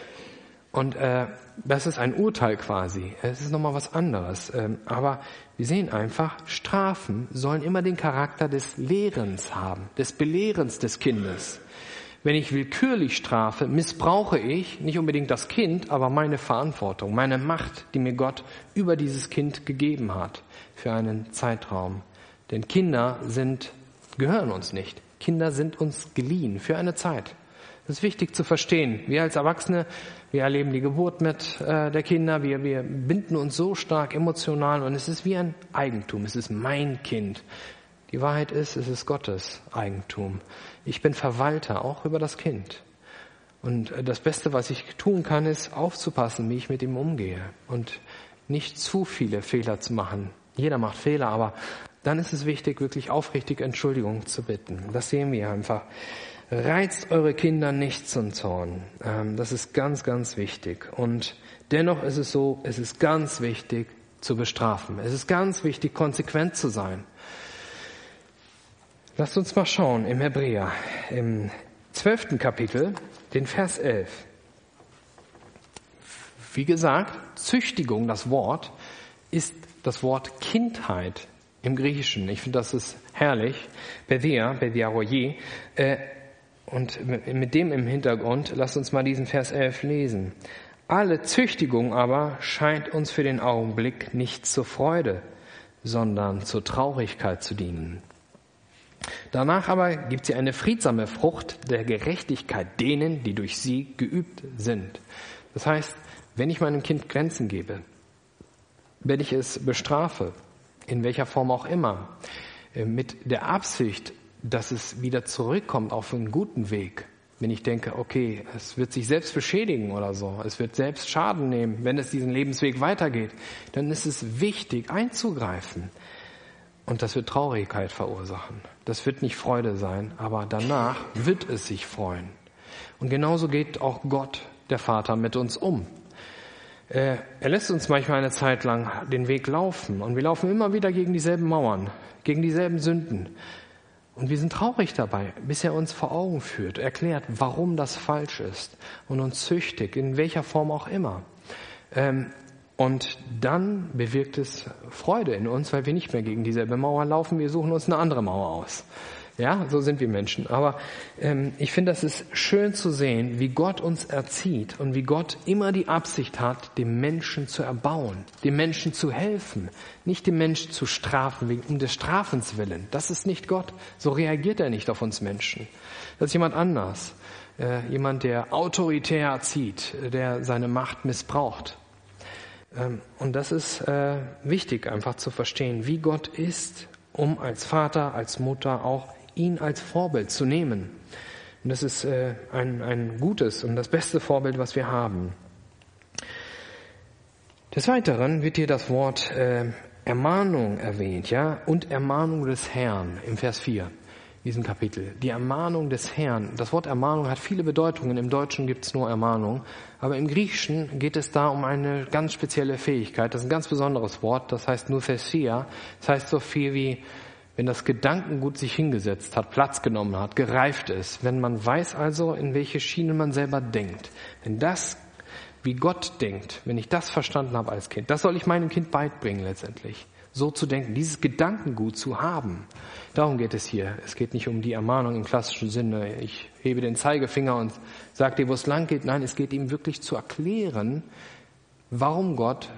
S1: Und das ist ein Urteil quasi. Es ist nochmal was anderes. Aber wir sehen einfach, Strafen sollen immer den Charakter des Lehrens haben, des Belehrens des Kindes. Wenn ich willkürlich strafe, missbrauche ich nicht unbedingt das Kind, aber meine Verantwortung, meine Macht, die mir Gott über dieses Kind gegeben hat für einen Zeitraum. Denn Kinder gehören uns nicht. Kinder sind uns geliehen für eine Zeit. Das ist wichtig zu verstehen. Wir als Erwachsene, wir erleben die Geburt mit der Kinder, wir binden uns so stark emotional und es ist wie ein Eigentum. Es ist mein Kind. Die Wahrheit ist, es ist Gottes Eigentum. Ich bin Verwalter, auch über das Kind. Und das Beste, was ich tun kann, ist aufzupassen, wie ich mit ihm umgehe und nicht zu viele Fehler zu machen. Jeder macht Fehler, aber dann ist es wichtig, wirklich aufrichtig Entschuldigung zu bitten. Das sehen wir einfach. Reizt eure Kinder nicht zum Zorn. Das ist ganz, ganz wichtig. Und dennoch ist es so, es ist ganz wichtig zu bestrafen. Es ist ganz wichtig, konsequent zu sein. Lasst uns mal schauen im Hebräer, im 12. Kapitel, den Vers 11. Wie gesagt, Züchtigung, das Wort, ist das Wort Kindheit im Griechischen. Ich finde, das ist herrlich. Pediaroye. Und mit dem im Hintergrund, lasst uns mal diesen Vers 11 lesen. Alle Züchtigung aber scheint uns für den Augenblick nicht zur Freude, sondern zur Traurigkeit zu dienen. Danach aber gibt sie eine friedsame Frucht der Gerechtigkeit denen, die durch sie geübt sind. Das heißt, wenn ich meinem Kind Grenzen gebe, wenn ich es bestrafe, in welcher Form auch immer, mit der Absicht, dass es wieder zurückkommt auf einen guten Weg, wenn ich denke, okay, es wird sich selbst beschädigen oder so, es wird selbst Schaden nehmen, wenn es diesen Lebensweg weitergeht, dann ist es wichtig einzugreifen. Und das wird Traurigkeit verursachen. Das wird nicht Freude sein, aber danach wird es sich freuen. Und genauso geht auch Gott, der Vater, mit uns um. Er lässt uns manchmal eine Zeit lang den Weg laufen und wir laufen immer wieder gegen dieselben Mauern, gegen dieselben Sünden. Und wir sind traurig dabei, bis er uns vor Augen führt, erklärt, warum das falsch ist und uns züchtigt, in welcher Form auch immer. Und dann bewirkt es Freude in uns, weil wir nicht mehr gegen dieselbe Mauer laufen, wir suchen uns eine andere Mauer aus. Ja, so sind wir Menschen. Aber ich finde, das ist schön zu sehen, wie Gott uns erzieht und wie Gott immer die Absicht hat, dem Menschen zu erbauen, dem Menschen zu helfen, nicht dem Menschen zu strafen, um des Strafens willen. Das ist nicht Gott. So reagiert er nicht auf uns Menschen. Das ist jemand anders. Jemand, der autoritär erzieht, der seine Macht missbraucht. Und das ist wichtig, einfach zu verstehen, wie Gott ist, um als Vater, als Mutter auch ihn als Vorbild zu nehmen. Und das ist ein gutes und das beste Vorbild, was wir haben. Des Weiteren wird hier das Wort Ermahnung erwähnt, ja, und Ermahnung des Herrn im Vers 4. Diesem Kapitel. Die Ermahnung des Herrn. Das Wort Ermahnung hat viele Bedeutungen. Im Deutschen gibt es nur Ermahnung. Aber im Griechischen geht es da um eine ganz spezielle Fähigkeit. Das ist ein ganz besonderes Wort. Das heißt Nouthesia. Das heißt so viel wie, wenn das Gedankengut sich hingesetzt hat, Platz genommen hat, gereift ist. Wenn man weiß also, in welche Schiene man selber denkt. Wenn das, wie Gott denkt, wenn ich das verstanden habe als Kind, das soll ich meinem Kind beibringen letztendlich. so zu denken, dieses Gedankengut zu haben. Darum geht es hier. Es geht nicht um die Ermahnung im klassischen Sinne. Ich hebe den Zeigefinger und sage dir, wo es lang geht. Nein, es geht ihm wirklich zu erklären, warum Gott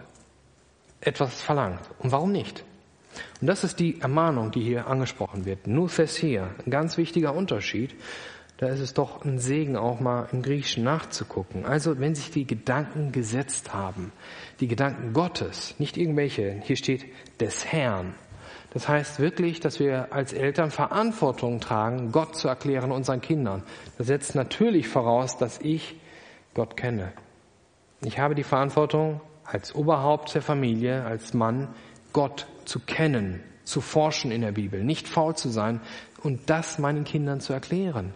S1: etwas verlangt und warum nicht. Und das ist die Ermahnung, die hier angesprochen wird. Nouthesia, ein ganz wichtiger Unterschied. Da ist es doch ein Segen, auch mal im Griechischen nachzugucken. Also wenn sich die Gedanken gesetzt haben, die Gedanken Gottes, nicht irgendwelche, hier steht des Herrn. Das heißt wirklich, dass wir als Eltern Verantwortung tragen, Gott zu erklären unseren Kindern. Das setzt natürlich voraus, dass ich Gott kenne. Ich habe die Verantwortung, als Oberhaupt der Familie, als Mann, Gott zu kennen, zu forschen in der Bibel, nicht faul zu sein und das meinen Kindern zu erklären.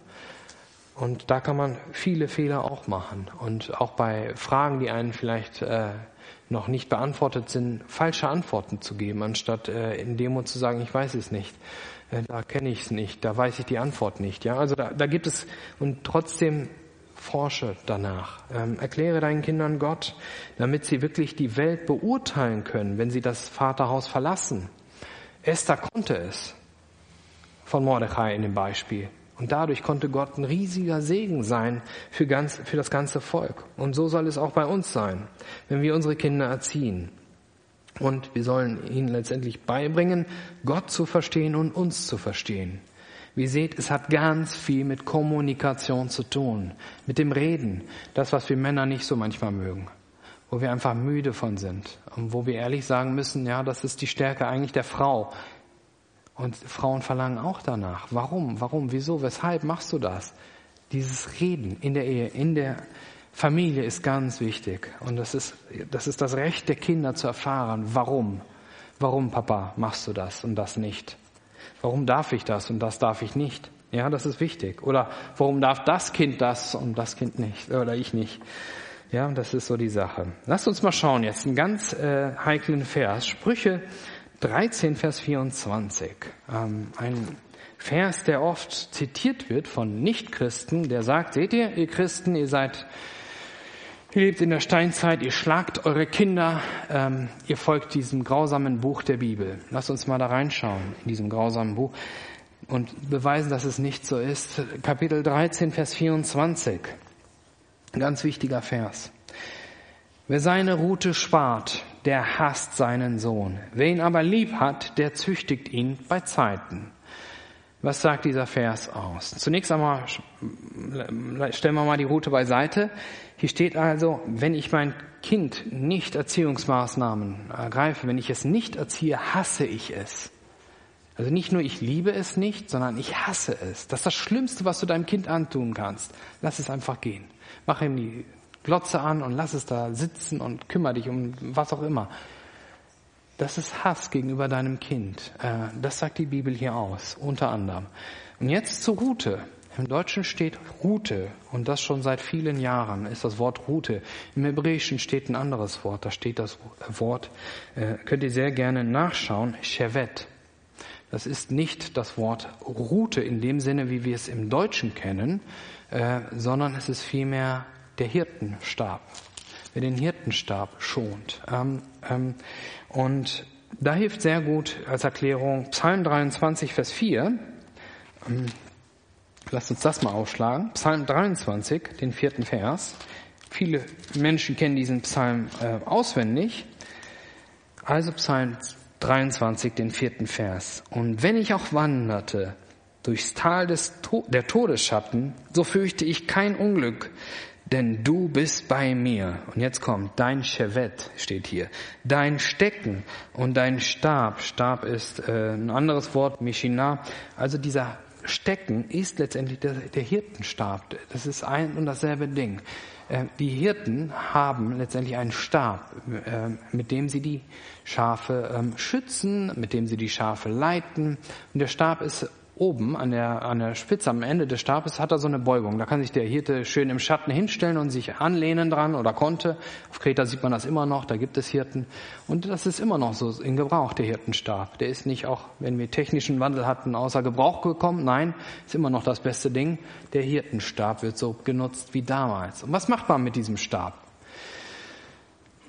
S1: Und da kann man viele Fehler auch machen. Und auch bei Fragen, die einen vielleicht noch nicht beantwortet sind, falsche Antworten zu geben, anstatt in Demut zu sagen, ich weiß es nicht, da kenne ich es nicht, da weiß ich die Antwort nicht. Ja, also da gibt es, und trotzdem forsche danach. Erkläre deinen Kindern Gott, damit sie wirklich die Welt beurteilen können, wenn sie das Vaterhaus verlassen. Esther konnte es, von Mordechai in dem Beispiel. Und dadurch konnte Gott ein riesiger Segen sein für das ganze Volk. Und so soll es auch bei uns sein, wenn wir unsere Kinder erziehen. Und wir sollen ihnen letztendlich beibringen, Gott zu verstehen und uns zu verstehen. Wie ihr seht, es hat ganz viel mit Kommunikation zu tun, mit dem Reden, das, was wir Männer nicht so manchmal mögen, wo wir einfach müde von sind und wo wir ehrlich sagen müssen, ja, das ist die Stärke eigentlich der Frau. Und Frauen verlangen auch danach. Warum? Wieso? Weshalb machst du das? Dieses Reden in der Ehe, in der Familie ist ganz wichtig. Und das ist das Recht der Kinder zu erfahren. Warum? Warum, Papa, machst du das und das nicht? Warum darf ich das und das darf ich nicht? Ja, das ist wichtig. Oder warum darf das Kind das und das Kind nicht? Oder ich nicht? Ja, das ist so die Sache. Lasst uns mal schauen jetzt. Einen ganz heiklen Vers. Sprüche 13, Vers 24. Ein Vers, der oft zitiert wird von Nichtchristen, der sagt, seht ihr Christen, ihr lebt in der Steinzeit, ihr schlagt eure Kinder, ihr folgt diesem grausamen Buch der Bibel. Lasst uns mal da reinschauen, in diesem grausamen Buch, und beweisen, dass es nicht so ist. Kapitel 13, Vers 24. Ein ganz wichtiger Vers. Wer seine Rute spart, der hasst seinen Sohn. Wer ihn aber lieb hat, der züchtigt ihn bei Zeiten. Was sagt dieser Vers aus? Zunächst einmal stellen wir mal die Rute beiseite. Hier steht also, wenn ich mein Kind nicht Erziehungsmaßnahmen ergreife, wenn ich es nicht erziehe, hasse ich es. Also nicht nur ich liebe es nicht, sondern ich hasse es. Das ist das Schlimmste, was du deinem Kind antun kannst. Lass es einfach gehen. Mach ihm die Glotze an und lass es da sitzen und kümmere dich um was auch immer. Das ist Hass gegenüber deinem Kind. Das sagt die Bibel hier aus, unter anderem. Und jetzt zur Rute. Im Deutschen steht Rute und das schon seit vielen Jahren ist das Wort Rute. Im Hebräischen steht ein anderes Wort, da steht das Wort, könnt ihr sehr gerne nachschauen, Shevet. Das ist nicht das Wort Rute in dem Sinne, wie wir es im Deutschen kennen, sondern es ist vielmehr der Hirtenstab, wer den Hirtenstab schont. Und da hilft sehr gut als Erklärung Psalm 23, Vers 4. Lasst uns das mal aufschlagen. Psalm 23, den 4. Vers. Viele Menschen kennen diesen Psalm auswendig. Also Psalm 23, den 4. Vers. Und wenn ich auch wanderte durchs Tal der Todesschatten, so fürchte ich kein Unglück, denn du bist bei mir. Und jetzt kommt, dein Shevet steht hier. Dein Stecken und dein Stab. Stab ist ein anderes Wort, Mishinah. Also dieser Stecken ist letztendlich der Hirtenstab. Das ist ein und dasselbe Ding. Die Hirten haben letztendlich einen Stab, mit dem sie die Schafe schützen, mit dem sie die Schafe leiten. Und der Stab ist oben an der Spitze, am Ende des Stabes, hat er so eine Beugung. Da kann sich der Hirte schön im Schatten hinstellen und sich anlehnen dran oder konnte. Auf Kreta sieht man das immer noch, da gibt es Hirten. Und das ist immer noch so in Gebrauch, der Hirtenstab. Der ist nicht auch, wenn wir technischen Wandel hatten, außer Gebrauch gekommen. Nein, ist immer noch das beste Ding. Der Hirtenstab wird so genutzt wie damals. Und was macht man mit diesem Stab?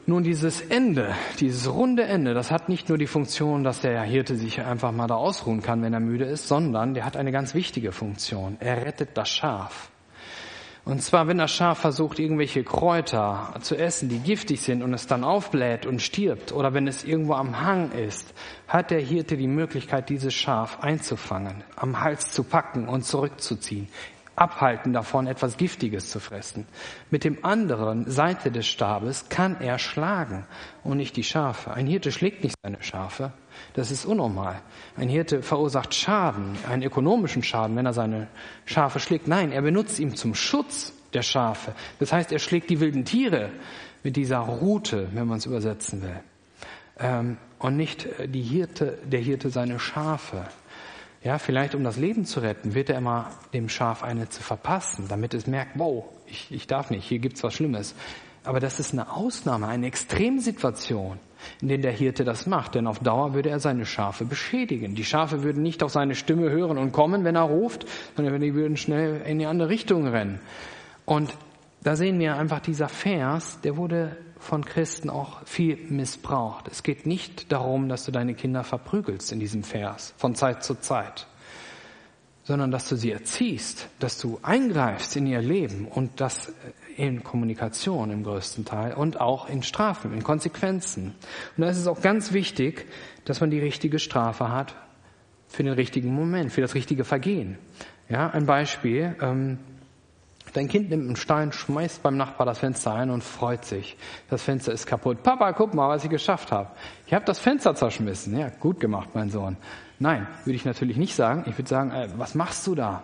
S1: Nun, dieses Ende, dieses runde Ende, das hat nicht nur die Funktion, dass der Hirte sich einfach mal da ausruhen kann, wenn er müde ist, sondern der hat eine ganz wichtige Funktion. Er rettet das Schaf. Und zwar, wenn das Schaf versucht, irgendwelche Kräuter zu essen, die giftig sind und es dann aufbläht und stirbt, oder wenn es irgendwo am Hang ist, hat der Hirte die Möglichkeit, dieses Schaf einzufangen, am Hals zu packen und zurückzuziehen, abhalten davon, etwas Giftiges zu fressen. Mit dem anderen Seite des Stabes kann er schlagen und nicht die Schafe. Ein Hirte schlägt nicht seine Schafe. Das ist unnormal. Ein Hirte verursacht Schaden, einen ökonomischen Schaden, wenn er seine Schafe schlägt. Nein, er benutzt ihn zum Schutz der Schafe. Das heißt, er schlägt die wilden Tiere mit dieser Rute, wenn man es übersetzen will. Und nicht der Hirte seine Schafe. Ja, vielleicht um das Leben zu retten, wird er immer dem Schaf eine zu verpassen, damit es merkt, wow, ich darf nicht, hier gibt's was Schlimmes. Aber das ist eine Ausnahme, eine Extremsituation, in der der Hirte das macht. Denn auf Dauer würde er seine Schafe beschädigen. Die Schafe würden nicht auf seine Stimme hören und kommen, wenn er ruft, sondern die würden schnell in die andere Richtung rennen. Und da sehen wir einfach, dieser Vers, der wurde von Christen auch viel missbraucht. Es geht nicht darum, dass du deine Kinder verprügelst in diesem Vers, von Zeit zu Zeit, sondern dass du sie erziehst, dass du eingreifst in ihr Leben und das in Kommunikation im größten Teil und auch in Strafen, in Konsequenzen. Und da ist es auch ganz wichtig, dass man die richtige Strafe hat für den richtigen Moment, für das richtige Vergehen. Ja, ein Beispiel. Dein Kind nimmt einen Stein, schmeißt beim Nachbar das Fenster ein und freut sich. Das Fenster ist kaputt. Papa, guck mal, was ich geschafft habe. Ich habe das Fenster zerschmissen. Ja, gut gemacht, mein Sohn. Nein, würde ich natürlich nicht sagen. Ich würde sagen, was machst du da?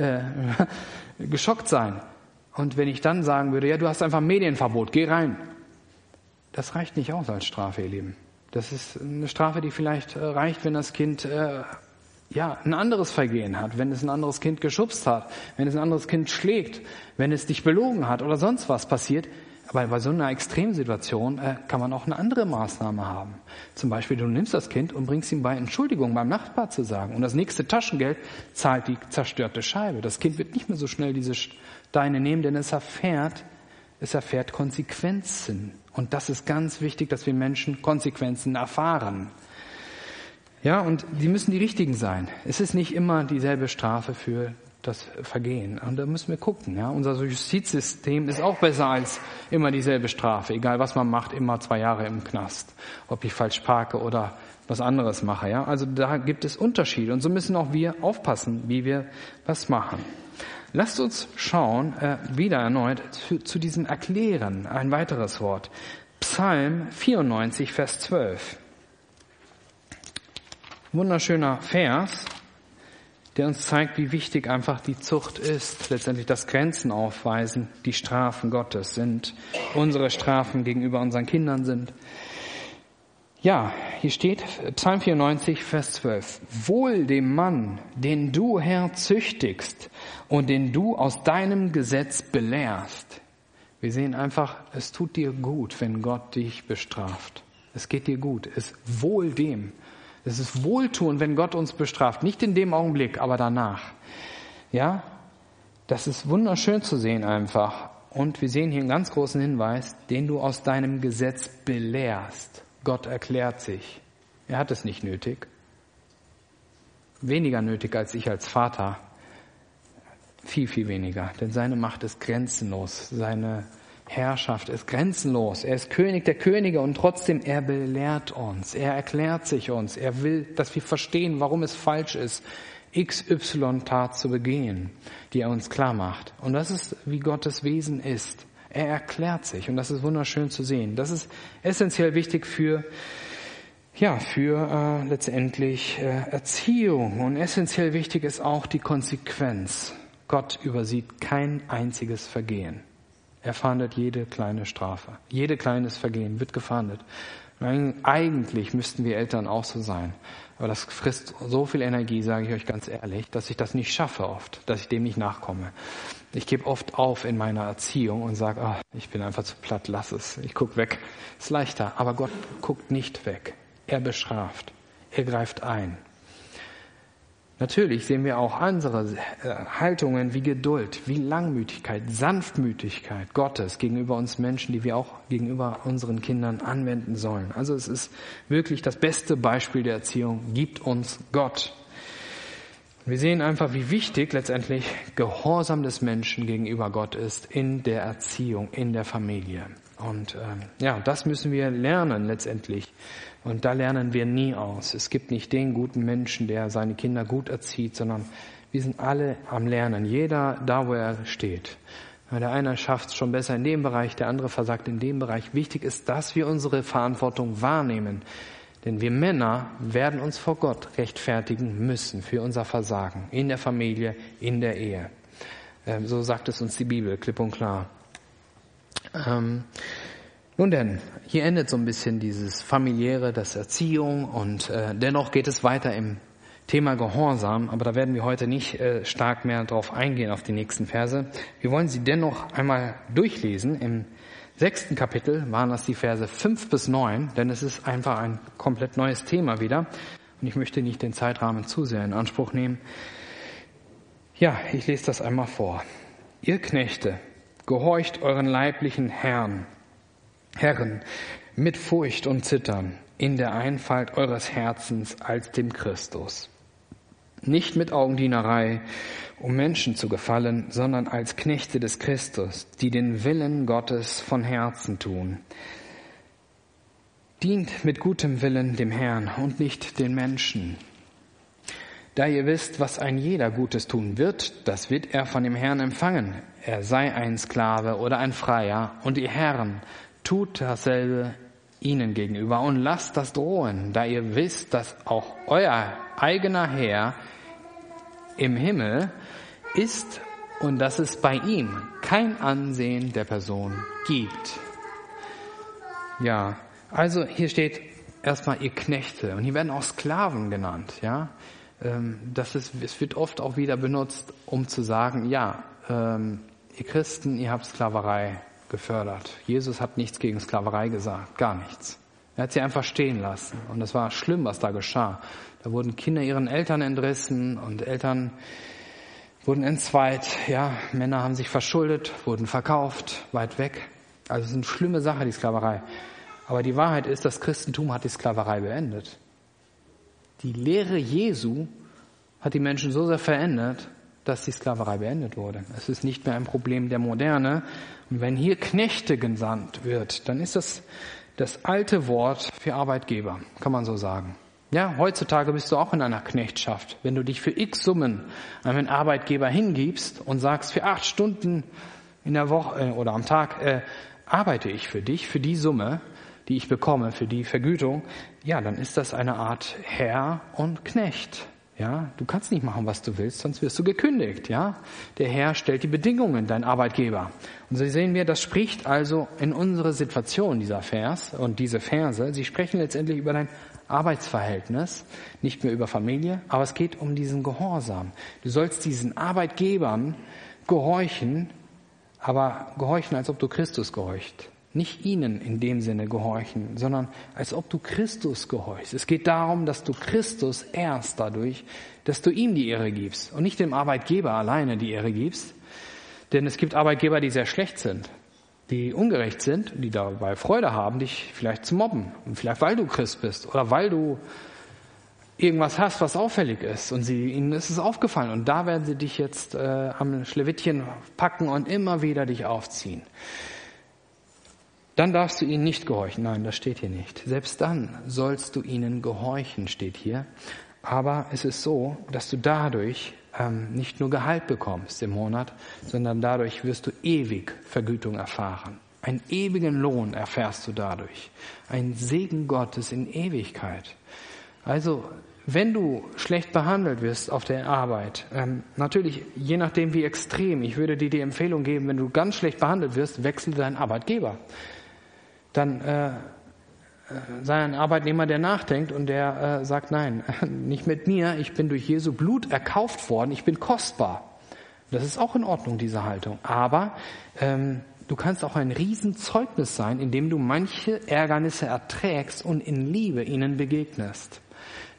S1: Geschockt sein. Und wenn ich dann sagen würde, ja, du hast einfach ein Medienverbot, geh rein. Das reicht nicht aus als Strafe, ihr Lieben. Das ist eine Strafe, die vielleicht reicht, wenn das Kind ein anderes Vergehen hat, wenn es ein anderes Kind geschubst hat, wenn es ein anderes Kind schlägt, wenn es dich belogen hat oder sonst was passiert. Aber bei so einer Extremsituation kann man auch eine andere Maßnahme haben. Zum Beispiel, du nimmst das Kind und bringst ihm bei, Entschuldigung beim Nachbar zu sagen. Und das nächste Taschengeld zahlt die zerstörte Scheibe. Das Kind wird nicht mehr so schnell diese Steine nehmen, denn es erfährt Konsequenzen. Und das ist ganz wichtig, dass wir Menschen Konsequenzen erfahren. Ja, und die müssen die richtigen sein. Es ist nicht immer dieselbe Strafe für das Vergehen. Und da müssen wir gucken. Ja, unser Justizsystem ist auch besser als immer dieselbe Strafe. Egal was man macht, immer 2 Jahre im Knast. Ob ich falsch parke oder was anderes mache. Ja, also da gibt es Unterschiede. Und so müssen auch wir aufpassen, wie wir was machen. Lasst uns schauen, wieder erneut zu diesem Erklären. Ein weiteres Wort. Psalm 94, Vers 12. Wunderschöner Vers, der uns zeigt, wie wichtig einfach die Zucht ist. Letztendlich das Grenzen aufweisen, die Strafen Gottes sind, unsere Strafen gegenüber unseren Kindern sind. Ja, hier steht Psalm 94, Vers 12. Wohl dem Mann, den du, Herr, züchtigst und den du aus deinem Gesetz belehrst. Wir sehen einfach, es tut dir gut, wenn Gott dich bestraft. Es geht dir gut. Es wohl dem. Es ist Wohltun, wenn Gott uns bestraft. Nicht in dem Augenblick, aber danach. Ja, das ist wunderschön zu sehen einfach. Und wir sehen hier einen ganz großen Hinweis, den du aus deinem Gesetz belehrst. Gott erklärt sich. Er hat es nicht nötig. Weniger nötig als ich als Vater. Viel, viel weniger. Denn seine Macht ist grenzenlos. Seine Herrschaft ist grenzenlos. Er ist König der Könige und trotzdem, er belehrt uns. Er erklärt sich uns. Er will, dass wir verstehen, warum es falsch ist, XY-Tat zu begehen, die er uns klar macht. Und das ist, wie Gottes Wesen ist. Er erklärt sich und das ist wunderschön zu sehen. Das ist essentiell wichtig für letztendlich Erziehung. Und essentiell wichtig ist auch die Konsequenz. Gott übersieht kein einziges Vergehen. Er fahndet jede kleine Strafe. Jede kleines Vergehen wird gefahndet. Eigentlich müssten wir Eltern auch so sein. Aber das frisst so viel Energie, sage ich euch ganz ehrlich, dass ich das nicht schaffe oft, dass ich dem nicht nachkomme. Ich gebe oft auf in meiner Erziehung und sage, ich bin einfach zu platt, lass es. Ich guck weg. Ist leichter. Aber Gott guckt nicht weg. Er bestraft. Er greift ein. Natürlich sehen wir auch andere Haltungen wie Geduld, wie Langmütigkeit, Sanftmütigkeit Gottes gegenüber uns Menschen, die wir auch gegenüber unseren Kindern anwenden sollen. Also es ist wirklich das beste Beispiel der Erziehung, gibt uns Gott. Wir sehen einfach, wie wichtig letztendlich Gehorsam des Menschen gegenüber Gott ist in der Erziehung, in der Familie. Und das müssen wir lernen letztendlich. Und da lernen wir nie aus. Es gibt nicht den guten Menschen, der seine Kinder gut erzieht, sondern wir sind alle am Lernen. Jeder da, wo er steht. Der eine schafft es schon besser in dem Bereich, der andere versagt in dem Bereich. Wichtig ist, dass wir unsere Verantwortung wahrnehmen. Denn wir Männer werden uns vor Gott rechtfertigen müssen für unser Versagen in der Familie, in der Ehe. So sagt es uns die Bibel, klipp und klar. Nun denn, hier endet so ein bisschen dieses familiäre, das Erziehung und dennoch geht es weiter im Thema Gehorsam, aber da werden wir heute nicht stark mehr drauf eingehen auf die nächsten Verse. Wir wollen sie dennoch einmal durchlesen. Im 6. Kapitel waren das die Verse 5 bis 9, denn es ist einfach ein komplett neues Thema wieder und ich möchte nicht den Zeitrahmen zu sehr in Anspruch nehmen. Ja, ich lese das einmal vor. Ihr Knechte, gehorcht euren leiblichen Herren mit Furcht und Zittern in der Einfalt eures Herzens als dem Christus. Nicht mit Augendienerei, um Menschen zu gefallen, sondern als Knechte des Christus, die den Willen Gottes von Herzen tun. Dient mit gutem Willen dem Herrn und nicht den Menschen. Da ihr wisst, was ein jeder Gutes tun wird, das wird er von dem Herrn empfangen. Er sei ein Sklave oder ein Freier, und ihr Herren, tut dasselbe ihnen gegenüber und lasst das drohen, da ihr wisst, dass auch euer eigener Herr im Himmel ist und dass es bei ihm kein Ansehen der Person gibt. Ja, also hier steht erstmal ihr Knechte und hier werden auch Sklaven genannt, ja. Es wird oft auch wieder benutzt, um zu sagen, ihr Christen, ihr habt Sklaverei gefördert. Jesus hat nichts gegen Sklaverei gesagt, gar nichts. Er hat sie einfach stehen lassen und es war schlimm, was da geschah. Da wurden Kinder ihren Eltern entrissen und Eltern wurden entzweit. Ja, Männer haben sich verschuldet, wurden verkauft, weit weg. Also es ist eine schlimme Sache, die Sklaverei. Aber die Wahrheit ist, das Christentum hat die Sklaverei beendet. Die Lehre Jesu hat die Menschen so sehr verändert, dass die Sklaverei beendet wurde. Es ist nicht mehr ein Problem der Moderne. Und wenn hier Knechte gesandt wird, dann ist das alte Wort für Arbeitgeber, kann man so sagen. Ja, heutzutage bist du auch in einer Knechtschaft. Wenn du dich für x Summen einem Arbeitgeber hingibst und sagst, für 8 Stunden in der Woche oder am Tag arbeite ich für dich, für die Summe, die ich bekomme, für die Vergütung, ja, dann ist das eine Art Herr und Knecht. Ja, du kannst nicht machen, was du willst, sonst wirst du gekündigt, ja. Der Herr stellt die Bedingungen, dein Arbeitgeber. Und so sehen wir, das spricht also in unsere Situation, dieser Vers und diese Verse. Sie sprechen letztendlich über dein Arbeitsverhältnis, nicht mehr über Familie, aber es geht um diesen Gehorsam. Du sollst diesen Arbeitgebern gehorchen, aber gehorchen, als ob du Christus gehorcht. Nicht ihnen in dem Sinne gehorchen, sondern als ob du Christus gehorchst. Es geht darum, dass du Christus ehrst dadurch, dass du ihm die Ehre gibst und nicht dem Arbeitgeber alleine die Ehre gibst. Denn es gibt Arbeitgeber, die sehr schlecht sind, die ungerecht sind, die dabei Freude haben, dich vielleicht zu mobben. Und vielleicht weil du Christ bist oder weil du irgendwas hast, was auffällig ist und ihnen ist es aufgefallen. Und da werden sie dich jetzt am Schlewittchen packen und immer wieder dich aufziehen. Dann darfst du ihnen nicht gehorchen. Nein, das steht hier nicht. Selbst dann sollst du ihnen gehorchen, steht hier. Aber es ist so, dass du dadurch nicht nur Gehalt bekommst im Monat, sondern dadurch wirst du ewig Vergütung erfahren. Einen ewigen Lohn erfährst du dadurch. Ein Segen Gottes in Ewigkeit. Also, wenn du schlecht behandelt wirst auf der Arbeit, natürlich, je nachdem wie extrem, ich würde dir die Empfehlung geben, wenn du ganz schlecht behandelt wirst, wechsle deinen Arbeitgeber. Dann sei ein Arbeitnehmer, der nachdenkt und der sagt, nein, nicht mit mir, ich bin durch Jesu Blut erkauft worden, ich bin kostbar. Das ist auch in Ordnung, diese Haltung. Aber du kannst auch ein Riesenzeugnis sein, indem du manche Ärgernisse erträgst und in Liebe ihnen begegnest.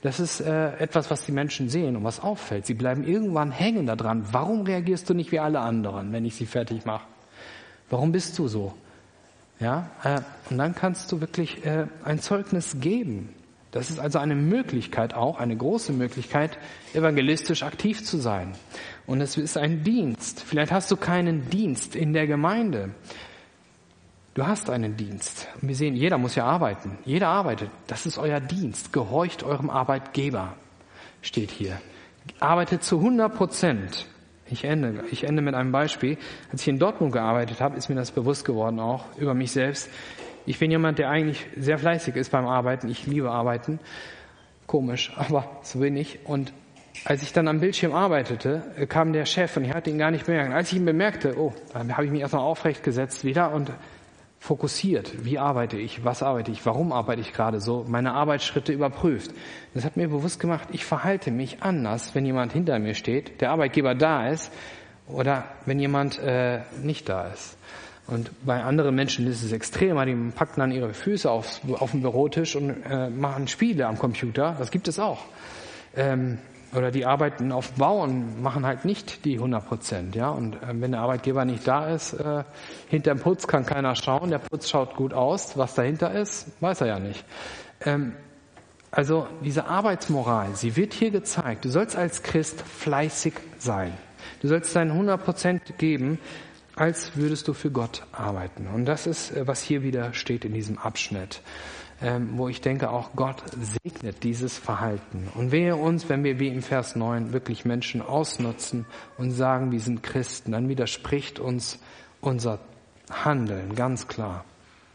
S1: Das ist etwas, was die Menschen sehen und was auffällt. Sie bleiben irgendwann hängen daran. Warum reagierst du nicht wie alle anderen, wenn ich sie fertig mache? Warum bist du so? Ja, und dann kannst du wirklich ein Zeugnis geben. Das ist also eine Möglichkeit auch, eine große Möglichkeit, evangelistisch aktiv zu sein. Und es ist ein Dienst. Vielleicht hast du keinen Dienst in der Gemeinde. Du hast einen Dienst. Und wir sehen, jeder muss ja arbeiten. Jeder arbeitet. Das ist euer Dienst. Gehorcht eurem Arbeitgeber, steht hier. Arbeitet zu 100%. Ich ende mit einem Beispiel. Als ich in Dortmund gearbeitet habe, ist mir das bewusst geworden auch über mich selbst. Ich bin jemand, der eigentlich sehr fleißig ist beim Arbeiten. Ich liebe Arbeiten. Komisch, aber so bin ich. Und als ich dann am Bildschirm arbeitete, kam der Chef und ich hatte ihn gar nicht bemerkt. Als ich ihn bemerkte, dann habe ich mich erstmal aufrecht gesetzt wieder und fokussiert. Wie arbeite ich? Was arbeite ich? Warum arbeite ich gerade so? Meine Arbeitsschritte überprüft. Das hat mir bewusst gemacht, ich verhalte mich anders, wenn jemand hinter mir steht, der Arbeitgeber da ist oder wenn jemand nicht da ist. Und bei anderen Menschen ist es extremer, die packen dann ihre Füße auf den Bürotisch und machen Spiele am Computer. Das gibt es auch. Oder die arbeiten auf dem Bau und machen halt nicht die 100%. Ja? Und wenn der Arbeitgeber nicht da ist, hinterm Putz kann keiner schauen. Der Putz schaut gut aus. Was dahinter ist, weiß er ja nicht. Also diese Arbeitsmoral, sie wird hier gezeigt. Du sollst als Christ fleißig sein. Du sollst deinen 100% geben, als würdest du für Gott arbeiten. Und das ist, was hier wieder steht in diesem Abschnitt, wo ich denke, auch Gott segnet dieses Verhalten. Und wehe uns, wenn wir wie im Vers 9 wirklich Menschen ausnutzen und sagen, wir sind Christen, dann widerspricht uns unser Handeln, ganz klar.